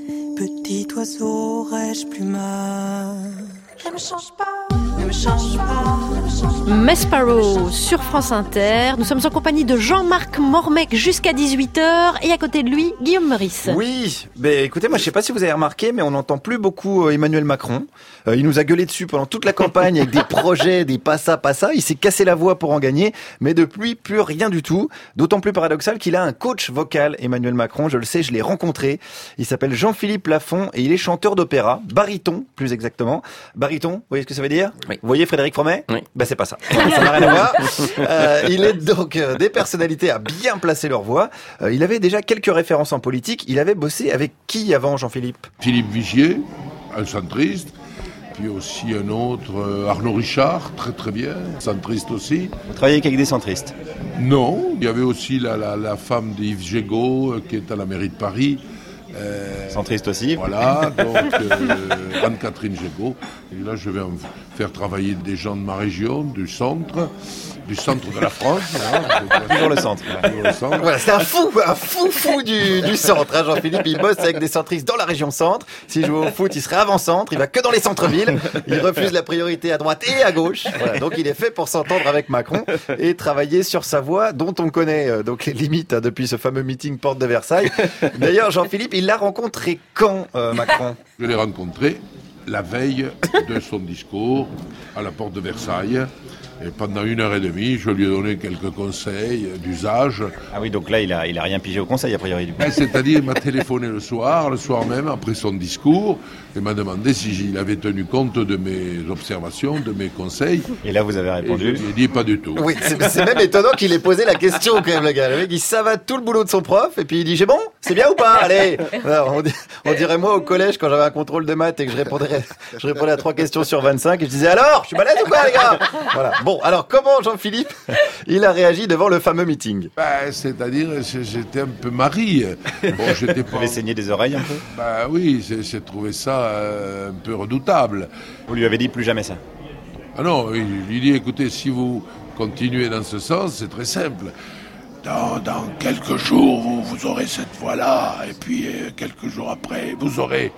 petit oiseau, rêche plumage. Ne me change pas, ne me change pas, ne me change pas. Mesparrow sur France Inter. Nous sommes en compagnie de Jean-Marc Mormec jusqu'à dix-huit heures et à côté de lui, Guillaume Meurice. Oui, mais écoutez, moi je sais pas si vous avez remarqué, mais on n'entend plus beaucoup Emmanuel Macron. Euh, il nous a gueulé dessus pendant toute la campagne avec des projets, des pas ça, pas ça. Il s'est cassé la voix pour en gagner, mais depuis plus rien du tout. D'autant plus paradoxal qu'il a un coach vocal, Emmanuel Macron. Je le sais, je l'ai rencontré. Il s'appelle Jean-Philippe Lafont et il est chanteur d'opéra, baryton plus exactement. Baryton, vous voyez ce que ça veut dire? Oui. Vous voyez Frédéric Fromet? Oui. Ben c'est pas ça. Voilà, ça n'a rien à voir. Euh, il est donc euh, des personnalités à bien placer leur voix. Euh, il avait déjà quelques références en politique. Il avait bossé avec qui avant, Jean-Philippe? Philippe Vigier, un centriste. Puis aussi un autre, euh, Arnaud Richard, très très bien, centriste aussi. Vous travaillez avec des centristes? Non, il y avait aussi la, la, la femme d'Yves Gégaud, euh, qui est à la mairie de Paris. Euh, centriste aussi. Voilà, donc euh, Anne-Catherine Gégaud. Et là, je vais en faire travailler des gens de ma région, du centre, du centre de la France. Voilà, toujours le centre. Ouais. Toujours le centre. Voilà, c'est un fou, un fou fou du, du centre. Hein, Jean-Philippe, il bosse avec des centristes dans la région centre. S'il joue au foot, il serait avant-centre. Il va que dans les centres-villes. Il refuse la priorité à droite et à gauche. Voilà, donc il est fait pour s'entendre avec Macron et travailler sur sa voix, dont on connaît euh, donc les limites hein, depuis ce fameux meeting porte de Versailles. D'ailleurs, Jean-Philippe, il l'a rencontré quand, euh, Macron? Je l'ai rencontré la veille de son discours à la porte de Versailles. Et pendant une heure et demie, je lui ai donné quelques conseils d'usage. Ah oui, donc là, il a, il a rien pigé au conseil, a priori. Du coup. C'est-à-dire, il m'a téléphoné le soir, le soir même, après son discours, et m'a demandé si il avait tenu compte de mes observations, de mes conseils. Et là, vous avez répondu? Et je lui ai dit pas du tout. Oui, c'est, c'est même étonnant qu'il ait posé la question, quand même, le gars. Le mec, il savate tout le boulot de son prof, et puis il dit, j'ai bon? C'est bien ou pas? Allez! Alors, on, dit, on dirait moi au collège, quand j'avais un contrôle de maths et que je répondais, je répondais à trois questions sur vingt-cinq, et je disais, alors, je suis balèze ou quoi, les gars? Voilà. Bon, alors, comment Jean-Philippe, il a réagi devant le fameux meeting? Bah, c'est-à-dire, j'étais un peu marié. Bon, j'étais pas... Vous avez saigné des oreilles un peu? Bah oui, j'ai, j'ai trouvé ça euh, un peu redoutable. Vous lui avez dit plus jamais ça? Ah non, il lui dit, écoutez, si vous continuez dans ce sens, c'est très simple. Dans, dans quelques jours, vous, vous aurez cette voix-là, et puis euh, quelques jours après, vous aurez...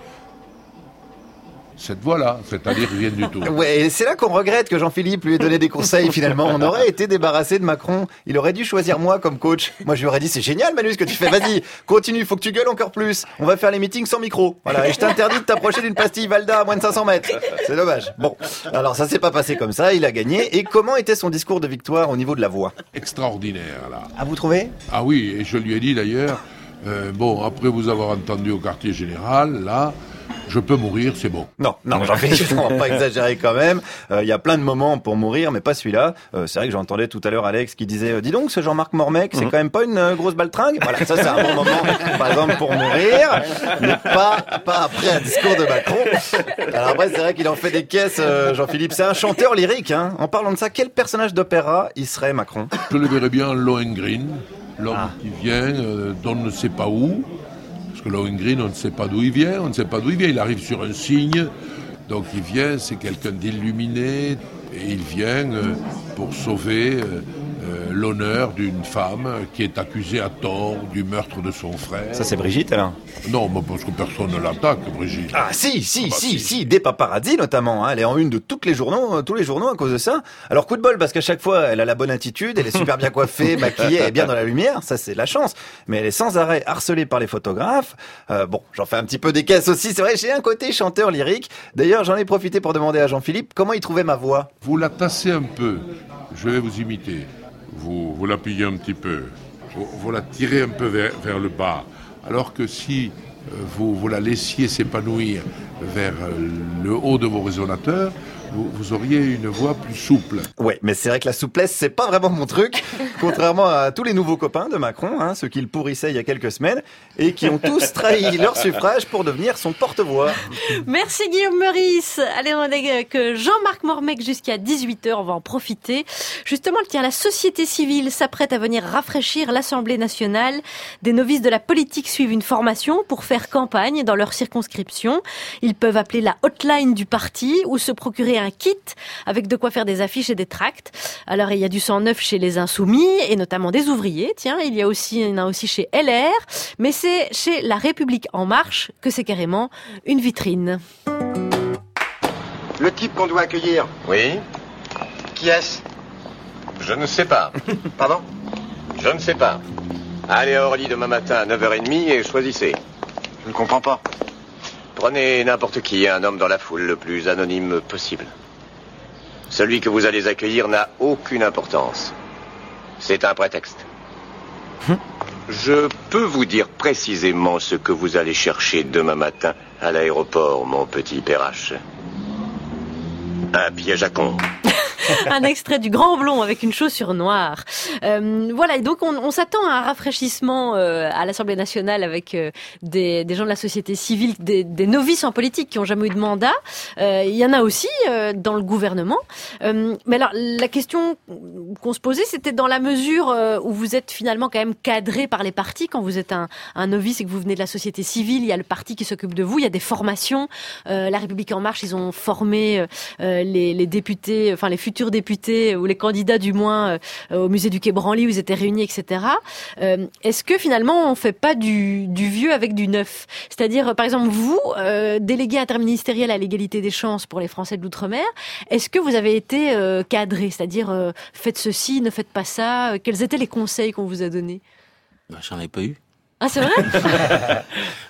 cette voix-là, c'est-à-dire rien du tout. Ouais, c'est là qu'on regrette que Jean-Philippe lui ait donné des conseils finalement. On aurait été débarrassé de Macron. Il aurait dû choisir moi comme coach. Moi, je lui aurais dit, c'est génial Manu ce que tu fais, vas-y, continue, faut que tu gueules encore plus. On va faire les meetings sans micro. Voilà, et je t'interdis de t'approcher d'une pastille Valda à moins de cinq cents mètres. C'est dommage. Bon, alors ça s'est pas passé comme ça, il a gagné. Et comment était son discours de victoire au niveau de la voix? Extraordinaire, là. Ah, vous trouvez? Ah oui, et je lui ai dit d'ailleurs, euh, bon, après vous avoir entendu au quartier général, là... je peux mourir, c'est bon. Non, non, Jean-Philippe, on va pas exagérer quand même. Il euh, y a plein de moments pour mourir, mais pas celui-là. Euh, c'est vrai que j'entendais tout à l'heure Alex qui disait, euh, dis donc, ce Jean-Marc Mormec, c'est mmh. quand même pas une euh, grosse baltringue. Voilà, ça c'est un bon moment, par exemple, pour mourir, mais pas, pas après un discours de Macron. Alors après, c'est vrai qu'il en fait des caisses, euh, Jean-Philippe. C'est un chanteur lyrique, hein. En parlant de ça, quel personnage d'opéra il serait, Macron? Je le verrais bien Lohengrin, l'homme ah. qui vient euh, d'on ne sait pas où. Parce que Lohengrin, on ne sait pas d'où il vient, on ne sait pas d'où il vient, il arrive sur un signe, donc il vient, c'est quelqu'un d'illuminé, et il vient euh, pour sauver euh, euh, l'honneur d'une femme qui est accusée à tort du meurtre de son frère. Ça, c'est Brigitte, alors? Non, mais parce que personne ne l'attaque, Brigitte. Ah si, si, Ah bah, si, si. si, des paparazzi notamment, hein. Elle est en une de toutes les journaux, euh, tous les journaux à cause de ça. Alors coup de bol, parce qu'à chaque fois, elle a la bonne attitude, elle est super bien coiffée, maquillée, elle est bien dans la lumière, ça c'est la chance. Mais elle est sans arrêt harcelée par les photographes. Euh, bon, j'en fais un petit peu des caisses aussi, c'est vrai, j'ai un côté chanteur lyrique. D'ailleurs, j'en ai profité pour demander à Jean-Philippe comment il trouvait ma voix. Vous la tassez un peu. Je vais vous imiter. Vous, vous la pliez un petit peu. Vous, vous la tirez un peu vers, vers le bas. Alors que si euh, vous, vous la laissiez s'épanouir vers euh, le haut de vos résonateurs, vous, vous auriez une voix plus souple. Ouais, mais c'est vrai que la souplesse, c'est pas vraiment mon truc. Contrairement à tous les nouveaux copains de Macron, hein, ceux qu'il pourrissait il y a quelques semaines, et qui ont tous trahi leur suffrage pour devenir son porte-voix. Merci Guillaume Meurice. Allez, on a avec Jean-Marc Mormec jusqu'à dix-huit heures, on va en profiter. Justement, tiens, la société civile s'apprête à venir rafraîchir l'Assemblée nationale. Des novices de la politique suivent une formation pour faire campagne dans leur circonscription. Ils peuvent appeler la hotline du parti ou se procurer un kit avec de quoi faire des affiches et des tracts. Alors, il y a du sang neuf chez les Insoumis et notamment des ouvriers. Tiens, il y a aussi, il y en a aussi chez L R, mais c'est chez La République En Marche que c'est carrément une vitrine. Le type qu'on doit accueillir. Oui, Qui est-ce? je ne sais pas. Pardon? Je ne sais pas. Allez à Orly demain matin à neuf heures trente et choisissez. Je ne comprends pas. Prenez n'importe qui, un homme dans la foule, le plus anonyme possible. Celui que vous allez accueillir n'a aucune importance. C'est un prétexte. Je peux vous dire précisément ce que vous allez chercher demain matin à l'aéroport, mon petit Perrache. Un piège à con. Un extrait du Grand Blond avec une chaussure noire. Euh, voilà, et donc on, on s'attend à un rafraîchissement euh, à l'Assemblée nationale avec euh, des, des gens de la société civile, des, des novices en politique qui ont jamais eu de mandat. Euh, il y en a aussi euh, dans le gouvernement. Euh, mais alors, la question qu'on se posait, c'était dans la mesure euh, où vous êtes finalement quand même cadré par les partis. Quand vous êtes un, un novice et que vous venez de la société civile, il y a le parti qui s'occupe de vous, il y a des formations. Euh, la République En Marche, ils ont formé euh, les, les députés, enfin les futurs députés ou les candidats du moins euh, au musée du Quai Branly où ils étaient réunis, et cetera. Euh, est-ce que finalement on fait pas du, du vieux avec du neuf? C'est-à-dire, par exemple, vous, euh, délégué interministériel à l'égalité des chances pour les Français de l'outre-mer, est-ce que vous avez été euh, cadré? C'est-à-dire, euh, faites ceci, ne faites pas ça. Quels étaient les conseils qu'on vous a donnés? Bah, j'en ai pas eu. Ah, c'est vrai?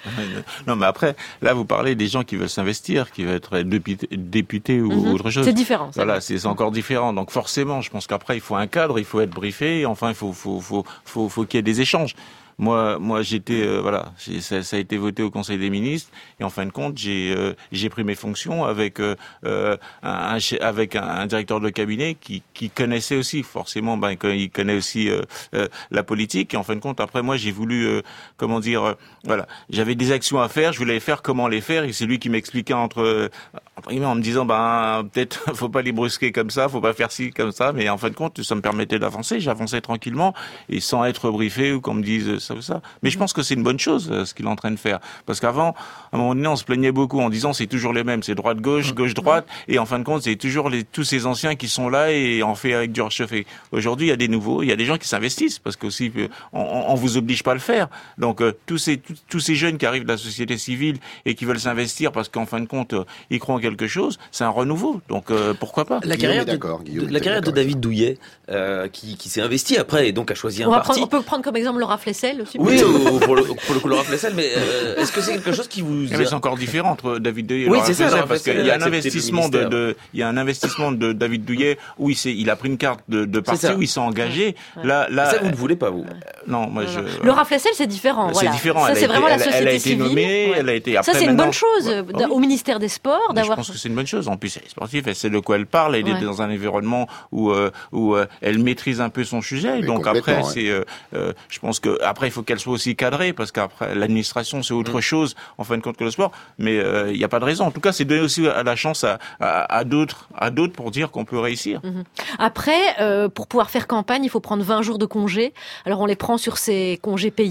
Non, mais après, là, vous parlez des gens qui veulent s'investir, qui veulent être députés, députés ou Mhm. autre chose. C'est différent, c'est Voilà, vrai. c'est c'est encore différent. Donc forcément, je pense qu'après, il faut un cadre, il faut être briefé, et enfin, il faut, faut, faut, faut, faut qu'il y ait des échanges. Moi, moi, j'étais, euh, voilà, j'ai- ça, ça a été voté au Conseil des ministres, et en fin de compte, j'ai, euh, j'ai pris mes fonctions avec, euh, euh, un, un che- avec un, un directeur de cabinet qui, qui connaissait aussi, forcément, ben, il connaît aussi euh, euh, la politique. Et en fin de compte, après, moi, j'ai voulu, euh, comment dire, euh, voilà, j'avais des actions à faire, je voulais faire comment les faire, et c'est lui qui m'expliquait entre, euh, entre guillemets, en me disant, ben, peut-être, faut pas les brusquer comme ça, faut pas faire ci comme ça, mais en fin de compte, ça me permettait d'avancer, j'avançais tranquillement et sans être briefé ou qu'on me dise ça ou ça. Mais je pense que c'est une bonne chose, euh, ce qu'il est en train de faire. Parce qu'avant, à un moment donné, on se plaignait beaucoup en disant c'est toujours les mêmes, c'est droite-gauche, gauche-droite, et en fin de compte, c'est toujours les, tous ces anciens qui sont là et on fait avec du réchauffé. Aujourd'hui, il y a des nouveaux, il y a des gens qui s'investissent parce qu'aussi, euh, on, on vous oblige pas à le faire. Donc, euh, tous ces, tous, tous ces jeunes qui arrivent de la société civile et qui veulent s'investir parce qu'en fin de compte, euh, ils croient en quelque chose, c'est un renouveau. Donc, euh, pourquoi pas? La carrière, de, de- la carrière de David Douillet, euh, qui, qui s'est investi après et donc a choisi un On, va parti. prendre, on peut prendre comme exemple Laura Flessel aussi. Oui, au- pour, le, pour le coup, Laura Flessel, mais euh, est-ce que c'est quelque chose qui vous... Ah, mais c'est encore différent entre David Douillet et Oui, Laura c'est ça, Flessel, Laura parce Flessel, qu'il y a elle un a accepté le investissement de, ministère. de, il y a un investissement de David Douillet où il s'est, il a pris une carte de, de parti ça. où il s'est engagé. Ouais. Là, là. Ça, vous ne voulez pas, vous? Non, moi, je. Laura Flessel, c'est différent. C'est voilà. différent. Ça, Elle a c'est été- vraiment la elle- société elle a été civile. nommée, Ouais. elle a été- Ça, après, c'est une maintenant- bonne chose Ouais. euh, Ah oui. au ministère des Sports Mais je d'avoir. pense que c'est une bonne chose. En plus, elle est sportive, elle sait de quoi elle parle, elle Ouais. est dans un environnement où euh, où euh, elle maîtrise un peu son sujet. Mais Donc après, complètement, ouais. c'est, euh, euh, je pense que après, il faut qu'elle soit aussi cadrée parce qu'après, l'administration, c'est autre chose en fin de compte que le sport. Mais euh, il n'y a pas de raison. En tout cas, c'est donner aussi à la chance à, à, à d'autres, à d'autres pour dire qu'on peut réussir. Mhm. Après, euh, pour pouvoir faire campagne, il faut prendre vingt jours de congés. Alors on les prend sur ces congés payés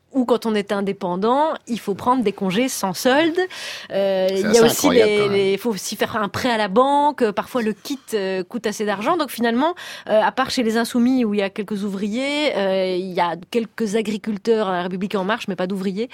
ou quand on est indépendant, il faut prendre des congés sans solde. Euh, il y a assez aussi incroyable, les, quand même. les, il faut aussi faire un prêt à la banque. Euh, Parfois, le kit euh, coûte assez d'argent. Donc finalement, euh, à part chez les Insoumis où il y a quelques ouvriers, euh, il y a quelques agriculteurs à la République en marche, mais pas d'ouvriers.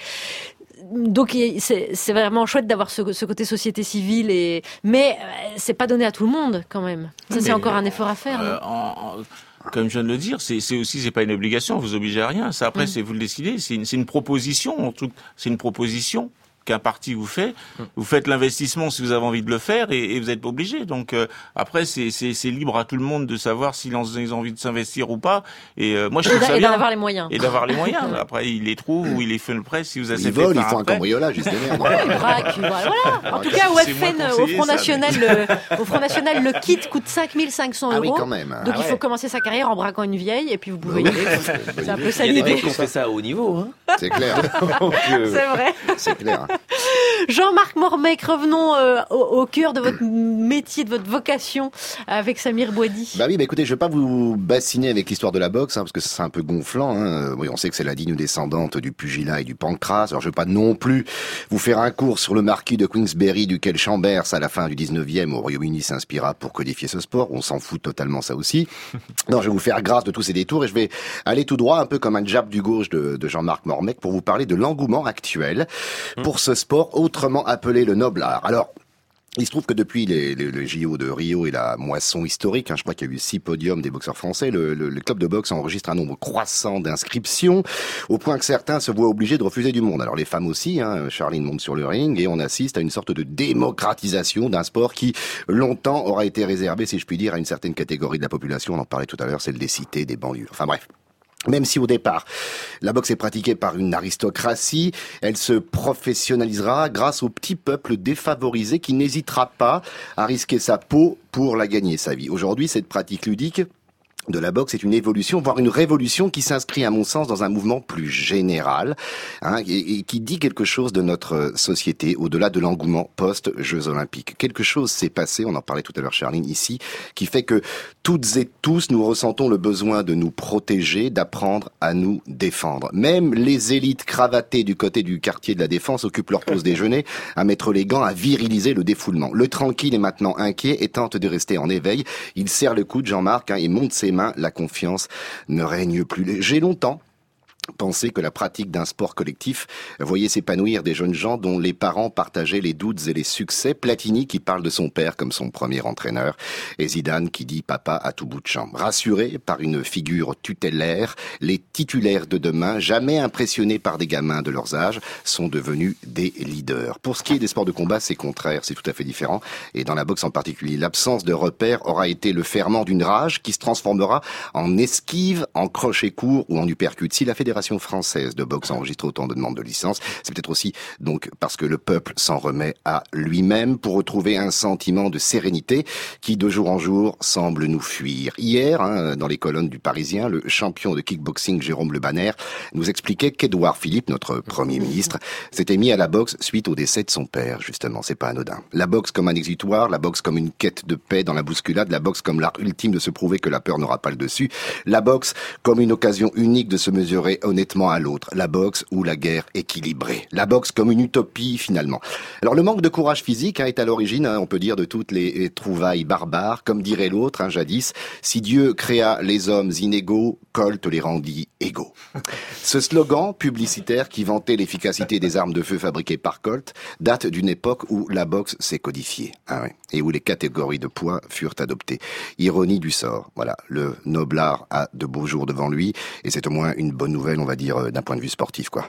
Donc il- c'est c'est vraiment chouette d'avoir ce, ce côté société civile, et mais euh, c'est pas donné à tout le monde quand même. Ça, Oui, c'est mais, encore un effort à faire. Euh, non en- en- comme je viens de le dire, c'est, c'est aussi, c'est pas une obligation, vous obligez à rien. Ça, après, Mm. c'est vous le décidez. C'est une, c'est une proposition, en tout- c'est une proposition qu'un parti vous fait. Vous faites l'investissement si vous avez envie de le faire, et, et vous n'êtes pas obligé. Donc euh, après, c'est, c'est, c'est libre à tout le monde de savoir s'ils ont ils ont envie de s'investir ou pas. Et euh, moi, je Et trouve d'a- ça et bien. d'avoir les moyens. Et d'avoir les moyens. Après, ils les trouvent ou ils les font le prêt si vous avez Ils volent, ils font un cambriolage, ils se démerdent. Ils braquent, voilà. voilà. En tout cas, au C'est moins F N, au conseillé, Front ça, National, le, au Front National, le kit coûte cinq mille cinq cents Ah euros. oui, quand même. Donc Ah il faut ouais. commencer sa carrière en braquant une vieille, et puis vous pouvez y Bah aller. oui. quoi. C'est un peu ça Il y a des l'idée. mecs qui ont fait ça à haut niveau. Hein. C'est clair. C'est vrai. C'est clair. Jean-Marc Mormec, revenons euh, au, au cœur de votre métier, de votre vocation, avec Samir Bouadi. Bah oui, bah écoutez, je vais pas vous bassiner avec l'histoire de la boxe, hein, parce que c'est un peu gonflant. Hein. Oui, on sait que c'est la digne descendante du pugilat et du pancras. Alors je vais pas non plus vous faire un cours sur le marquis de Queensberry, duquel Chambers, à la fin du dix-neuvième, au Royaume-Uni, s'inspira pour codifier ce sport. On s'en fout totalement, ça aussi. Non, je vais vous faire grâce de tous ces détours, et je vais aller tout droit, un peu comme un jab du gauche de, de Jean-Marc Mormec, pour vous parler de l'engouement actuel pour ce sport autrement appelé le noble art. Alors, il se trouve que depuis les, les, les J O de Rio et la moisson historique, hein, je crois qu'il y a eu six podiums des boxeurs français, le, le, le club de boxe enregistre un nombre croissant d'inscriptions, au point que certains se voient obligés de refuser du monde. Alors les femmes aussi, hein, Charline monte sur le ring, et on assiste à une sorte de démocratisation d'un sport qui longtemps aura été réservé, si je puis dire, à une certaine catégorie de la population. On en parlait tout à l'heure, celle des cités, des banlieues. Enfin bref. Même si au départ, la boxe est pratiquée par une aristocratie, elle se professionnalisera grâce au petit peuple défavorisé qui n'hésitera pas à risquer sa peau pour la gagner, sa vie. Aujourd'hui, cette pratique ludique de la boxe est une évolution, voire une révolution qui s'inscrit, à mon sens, dans un mouvement plus général, hein, et, et qui dit quelque chose de notre société, au-delà de l'engouement post-Jeux Olympiques. Quelque chose s'est passé, on en parlait tout à l'heure, Charline, ici, qui fait que toutes et tous, nous ressentons le besoin de nous protéger, d'apprendre à nous défendre. Même les élites cravatées du côté du quartier de la Défense occupent leur pause déjeuner à mettre les gants, à viriliser le défoulement. Le tranquille est maintenant inquiet et tente de rester en éveil. Il serre le coude, Jean-Marc, hein, et monte ses mains. La confiance ne règne plus. J'ai longtemps penser que la pratique d'un sport collectif voyait s'épanouir des jeunes gens dont les parents partageaient les doutes et les succès. Platini qui parle de son père comme son premier entraîneur, et Zidane qui dit papa à tout bout de champ. Rassurés par une figure tutélaire, les titulaires de demain, jamais impressionnés par des gamins de leurs âges, sont devenus des leaders. Pour ce qui est des sports de combat, c'est contraire, c'est tout à fait différent. Et dans la boxe en particulier, l'absence de repères aura été le ferment d'une rage qui se transformera en esquive, en crochet court ou en uppercut. Si la fédération française de boxe enregistre autant de demandes de licence, c'est peut-être aussi donc parce que le peuple s'en remet à lui-même pour retrouver un sentiment de sérénité qui de jour en jour semble nous fuir. Hier, hein, dans les colonnes du Parisien, le champion de kickboxing Jérôme Le Banner nous expliquait qu'Édouard Philippe, notre premier ministre, s'était mis à la boxe suite au décès de son père, justement. C'est pas anodin. La boxe comme un exutoire, la boxe comme une quête de paix dans la bousculade, la boxe comme l'art ultime de se prouver que la peur n'aura pas le dessus, la boxe comme une occasion unique de se mesurer honnêtement à l'autre, la boxe ou la guerre équilibrée, la boxe comme une utopie finalement. Alors le manque de courage physique hein, est à l'origine, hein, on peut dire, de toutes les, les trouvailles barbares, comme dirait l'autre, hein, jadis, si Dieu créa les hommes inégaux, Colt les rendit égaux. Ce slogan publicitaire qui vantait l'efficacité des armes de feu fabriquées par Colt date d'une époque où la boxe s'est codifiée, hein, ouais, et où les catégories de poids furent adoptées. Ironie du sort, voilà, le noblard a de beaux jours devant lui, et c'est au moins une bonne nouvelle, on va dire, d'un point de vue sportif, quoi.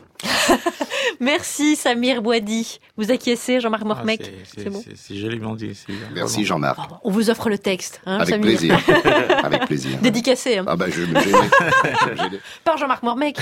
Merci Samir Bouadi. Vous acquiescez, Jean-Marc Mormec. Ah, c'est, c'est, c'est bon. c'est, c'est joliment dit. C'est Merci Jean-Marc. On vous offre le texte, hein, Avec Samir. plaisir. Avec plaisir. Dédicacé. Hein. Ah bah je me gênais. Par Jean-Marc Mormec.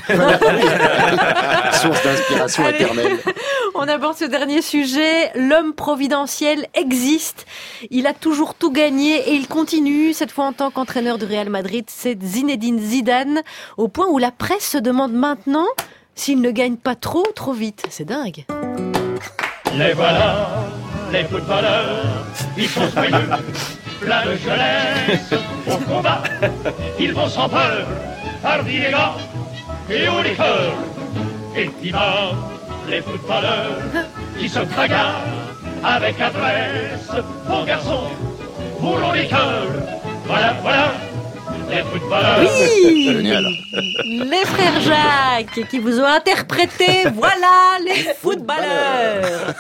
Source d'inspiration Allez. éternelle. On aborde ce dernier sujet. L'homme providentiel existe. Il a toujours tout gagné et il continue, cette fois en tant qu'entraîneur du Real Madrid. C'est Zinedine Zidane, au point où la presse se demande maintenant s'il ne gagne pas trop, trop vite. C'est dingue. Les voilà, les footballeurs, ils sont soyeux, pleins de jeunesse, au combat, ils vont sans peur, hardis les gars, et haut les cœurs. Et puis bas, les footballeurs qui se bagarrent avec adresse. Beaux garçons, moulons les cœurs. Voilà, voilà, les footballeurs. Oui. Génial. Les frères Jacques qui vous ont interprété, voilà les footballeurs.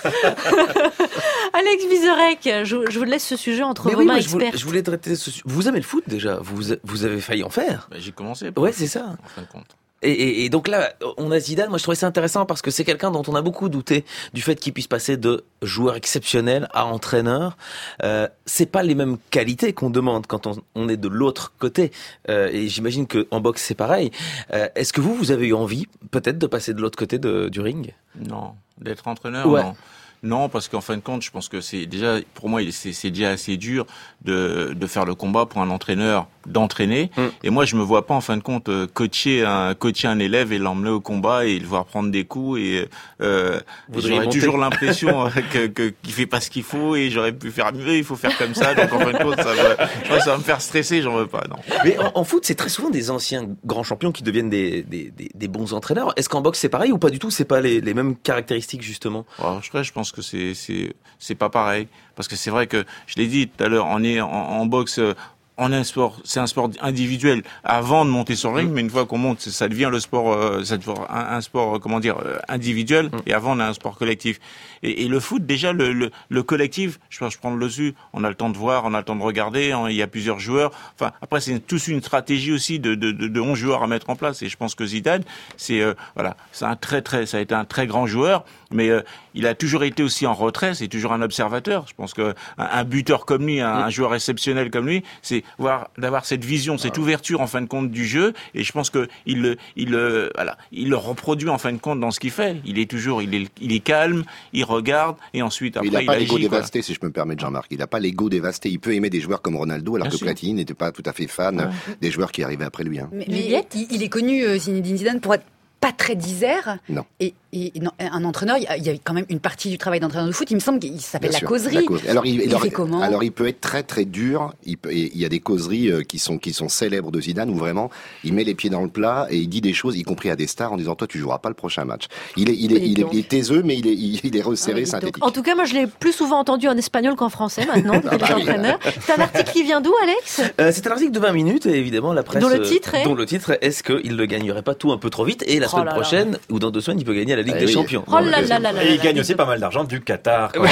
Alex Vizorek, je, je vous laisse ce sujet entre Mais vos oui, mains moi, je, voulais, expertes. je voulais traiter ce sujet. Vous aimez le foot déjà, vous, vous avez failli en faire. Bah, j'ai commencé. Ouais, c'est ça. En fin de compte. Et, et, et donc là, on a Zidane. Moi, je trouvais ça intéressant parce que c'est quelqu'un dont on a beaucoup douté du fait qu'il puisse passer de joueur exceptionnel à entraîneur. Euh, c'est pas les mêmes qualités qu'on demande quand on, on est de l'autre côté. Euh, et j'imagine que en boxe c'est pareil. Euh, est-ce que vous, vous avez eu envie, peut-être, de passer de l'autre côté de, du ring? Non, d'être entraîneur, Ouais. non. Non, parce qu'en fin de compte, je pense que c'est déjà, pour moi, c'est, c'est déjà assez dur de, de faire le combat pour un entraîneur d'entraîner. Mm. Et moi, je me vois pas, en fin de compte, coacher un, coacher un élève et l'emmener au combat et le voir prendre des coups et, euh, j'aurais monter. toujours l'impression que, que, qu'il fait pas ce qu'il faut et j'aurais pu faire mieux, il faut faire comme ça. Donc, en fin de compte, ça va, je crois que ça va me faire stresser, j'en veux pas, non. Mais en, en foot, c'est très souvent des anciens grands champions qui deviennent des, des, des, des bons entraîneurs. Est-ce qu'en boxe, c'est pareil ou pas du tout? C'est pas les, les mêmes caractéristiques, justement? Alors, je, je pense que c'est, c'est, c'est pas pareil. Parce que c'est vrai que, je l'ai dit tout à l'heure, on est en, en boxe, on est un sport, c'est un sport individuel avant de monter sur le ring, mais une fois qu'on monte, ça devient le sport, euh, ça devient un, un sport, comment dire, individuel, et avant on a un sport collectif. Et, et le foot, déjà, le, le, le collectif, je pense, je prends le dessus, on a le temps de voir, on a le temps de regarder, on, il y a plusieurs joueurs. Enfin, après, c'est tous une stratégie aussi de, de, de, de onze joueurs à mettre en place. Et je pense que Zidane, c'est, euh, voilà, c'est un très, très, ça a été un très grand joueur, mais euh, il a toujours été aussi en retrait, c'est toujours un observateur. Je pense que un, un buteur comme lui, un, un joueur exceptionnel comme lui, c'est voir, d'avoir cette vision, cette ouverture en fin de compte du jeu. Et je pense que il le, il le, voilà, il le reproduit en fin de compte dans ce qu'il fait. Il est toujours, il est, il est calme, il regarde et ensuite après il n'a il pas agit, l'ego quoi. dévasté, si je peux me permettre, Jean-Marc. Il n'a pas l'ego dévasté. Il peut aimer des joueurs comme Ronaldo, alors Bien que sûr. Platini n'était pas tout à fait fan Ouais. des joueurs qui arrivaient après lui. Hein. Mais, mais il, il est connu, euh, Zinedine Zidane, pour être pas très disert. Non. Et, et non, un entraîneur, il y, a, il y a quand même une partie du travail d'entraîneur de foot, il me semble qu'il s'appelle Bien la sûr, causerie. la causerie. Alors, il, il alors, fait comment alors, il peut être très très dur. Il, peut, il y a des causeries euh, qui sont qui sont célèbres de Zidane où vraiment il met les pieds dans le plat et il dit des choses, y compris à des stars, en disant toi tu joueras pas le prochain match. Il est il est il est, il est taiseux, mais il est il, il est resserré, Ah oui, synthétique. donc, en tout cas, moi, je l'ai plus souvent entendu en espagnol qu'en français maintenant, depuis que je suis entraîneur. C'est un article qui vient d'où, Alex? Euh, c'est un article de vingt minutes et évidemment la presse. Dont le titre euh, est dont le titre est est-ce qu'il ne gagnerait pas tout un peu trop vite et la Oh semaine là là. prochaine ou dans deux semaines il peut gagner à la Ligue Eh des oui. Champions. Oh là là là là Et il là gagne là. aussi pas mal d'argent du Qatar. quoi.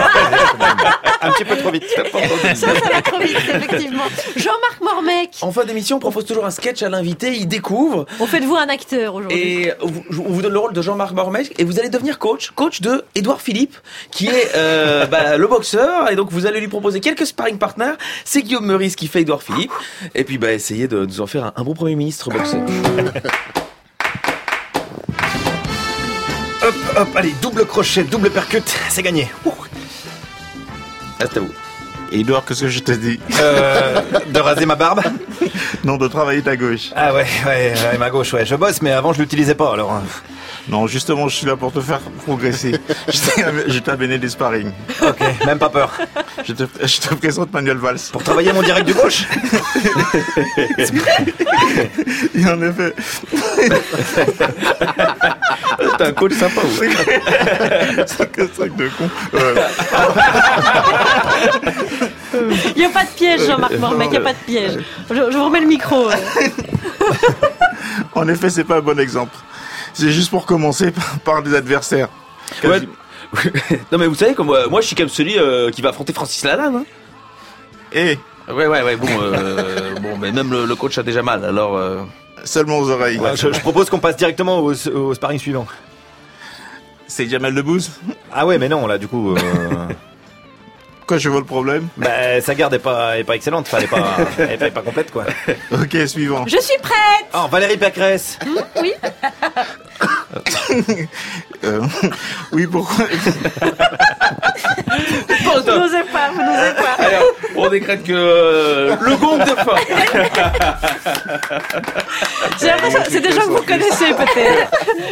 Un petit peu trop vite. Ça, ça va trop vite, effectivement. Jean-Marc Mormec, En fin d'émission, on propose toujours un sketch à l'invité, il découvre on fait de vous un acteur aujourd'hui. et vous- on vous donne le rôle de Jean-Marc Mormec et vous allez devenir coach, coach de Édouard Philippe qui est euh, bah, le boxeur et donc vous allez lui proposer quelques sparring partners. C'est Guillaume Meurice qui fait Édouard Philippe et puis bah essayez de nous en faire un, un bon premier ministre boxeur. Hop, hop, allez, double crochet, double percute, c'est gagné. Ah, c'est à vous. Edouard, qu'est-ce que je te dis? Euh, de raser ma barbe? Non, de travailler ta gauche. Ah ouais, ouais, ouais, ma gauche, ouais, je bosse, mais avant je l'utilisais pas, alors. Non, justement, je suis là pour te faire progresser. je t'ai, je t'ai amené des sparring. Ok, même pas peur. Je te, je te présente Manuel Valls. Pour travailler mon direct du gauche? Et en effet. T'es un coach sympa, oui. C'est un truc de con. Euh, Il n'y a pas de piège, Jean-Marc Mormec, il n'y a pas de piège. Je, je vous remets le micro. euh. en effet, c'est pas un bon exemple. C'est juste pour commencer par, par des adversaires. Ouais. Non mais vous savez comme moi, moi je suis comme celui euh, qui va affronter Francis Lalanne. Hein. Et Ouais ouais ouais bon euh, bon mais même le, le coach a déjà mal alors. Euh... seulement aux oreilles. Ouais, je, je propose qu'on passe directement au, au sparring suivant. C'est Jamel Debbouze. Ah ouais, mais non, là, du coup... Euh... Quoi, je vois le problème? Bah, sa garde est pas, est pas excellente, enfin, elle est pas, elle est pas complète, quoi. Ok, suivant. Je suis prête. Oh, Valérie Pécresse. Mmh, oui. euh, oui, pourquoi? Vous n'osez pas, vous n'osez pas. Allez, Super. On décrète que euh, le gong de fin. J'ai l'impression, c'est des gens que vous connaissez peut-être.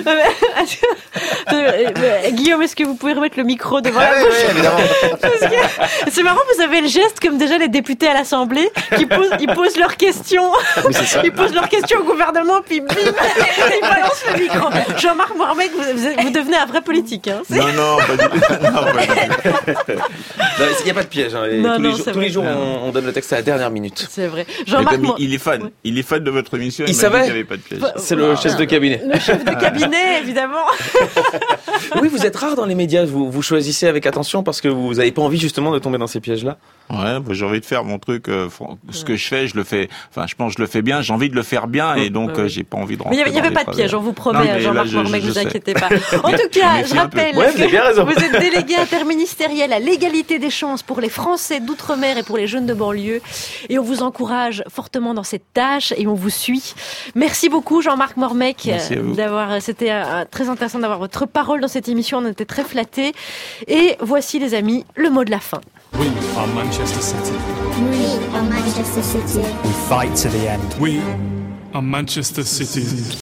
Euh, Guillaume, est-ce que vous pouvez remettre le micro devant Ah la oui, bouche oui, évidemment. Parce que c'est marrant, vous avez le geste comme déjà les députés à l'Assemblée qui posent, ils posent leurs questions, Oui, c'est ça. ils posent leurs questions au gouvernement, puis bim, ils balancent le micro. Jean-Marc Mohamed, vous, vous, vous devenez un vrai politique. Hein. C'est- Non, non, pas du tout. Non, pas du tout. Il n'y a pas de piège. Hein. Et Non, tous, non, les jours, c'est tous les vrai. jours, on, on donne le texte à la dernière minute. C'est vrai. Mais Jean-Marc comme il, Mo- il est fan, il est fan de votre émission. Il m'a dit savait. qu'il n'y avait pas de piège. C'est le chef de cabinet. Le chef de cabinet, évidemment. Oui, vous êtes rare dans les médias. Vous, vous choisissez avec attention parce que vous n'avez pas envie justement de tomber dans ces pièges-là. Ouais, bah, j'ai envie de faire mon truc. Euh, fran- ce que je fais, je le fais. Enfin, je pense que je le fais bien. J'ai envie de le faire bien, et donc Ouais, ouais. euh, j'ai pas envie de Mais il rentrer. n'y avait, dans pas les de piège, on travers. vous promet, Non, mais là, Jean-Marc je- Mohamed, je vous sais. inquiétez pas. En tout cas, méfie je un peu. rappelle Ouais, vous avez bien raison. vous êtes délégué interministériel à l'égalité des chances pour les Français d'outre-mer et pour les jeunes de banlieue. Et on vous encourage fortement dans cette tâche et on vous suit. Merci beaucoup, Jean-Marc Mormec, Merci à vous. d'avoir, c'était euh, très intéressant d'avoir votre parole dans cette émission. On était très flattés. Et voici, les amis, le mot de la fin. We are Manchester City. We are Manchester City. We fight to the end. We are Manchester City.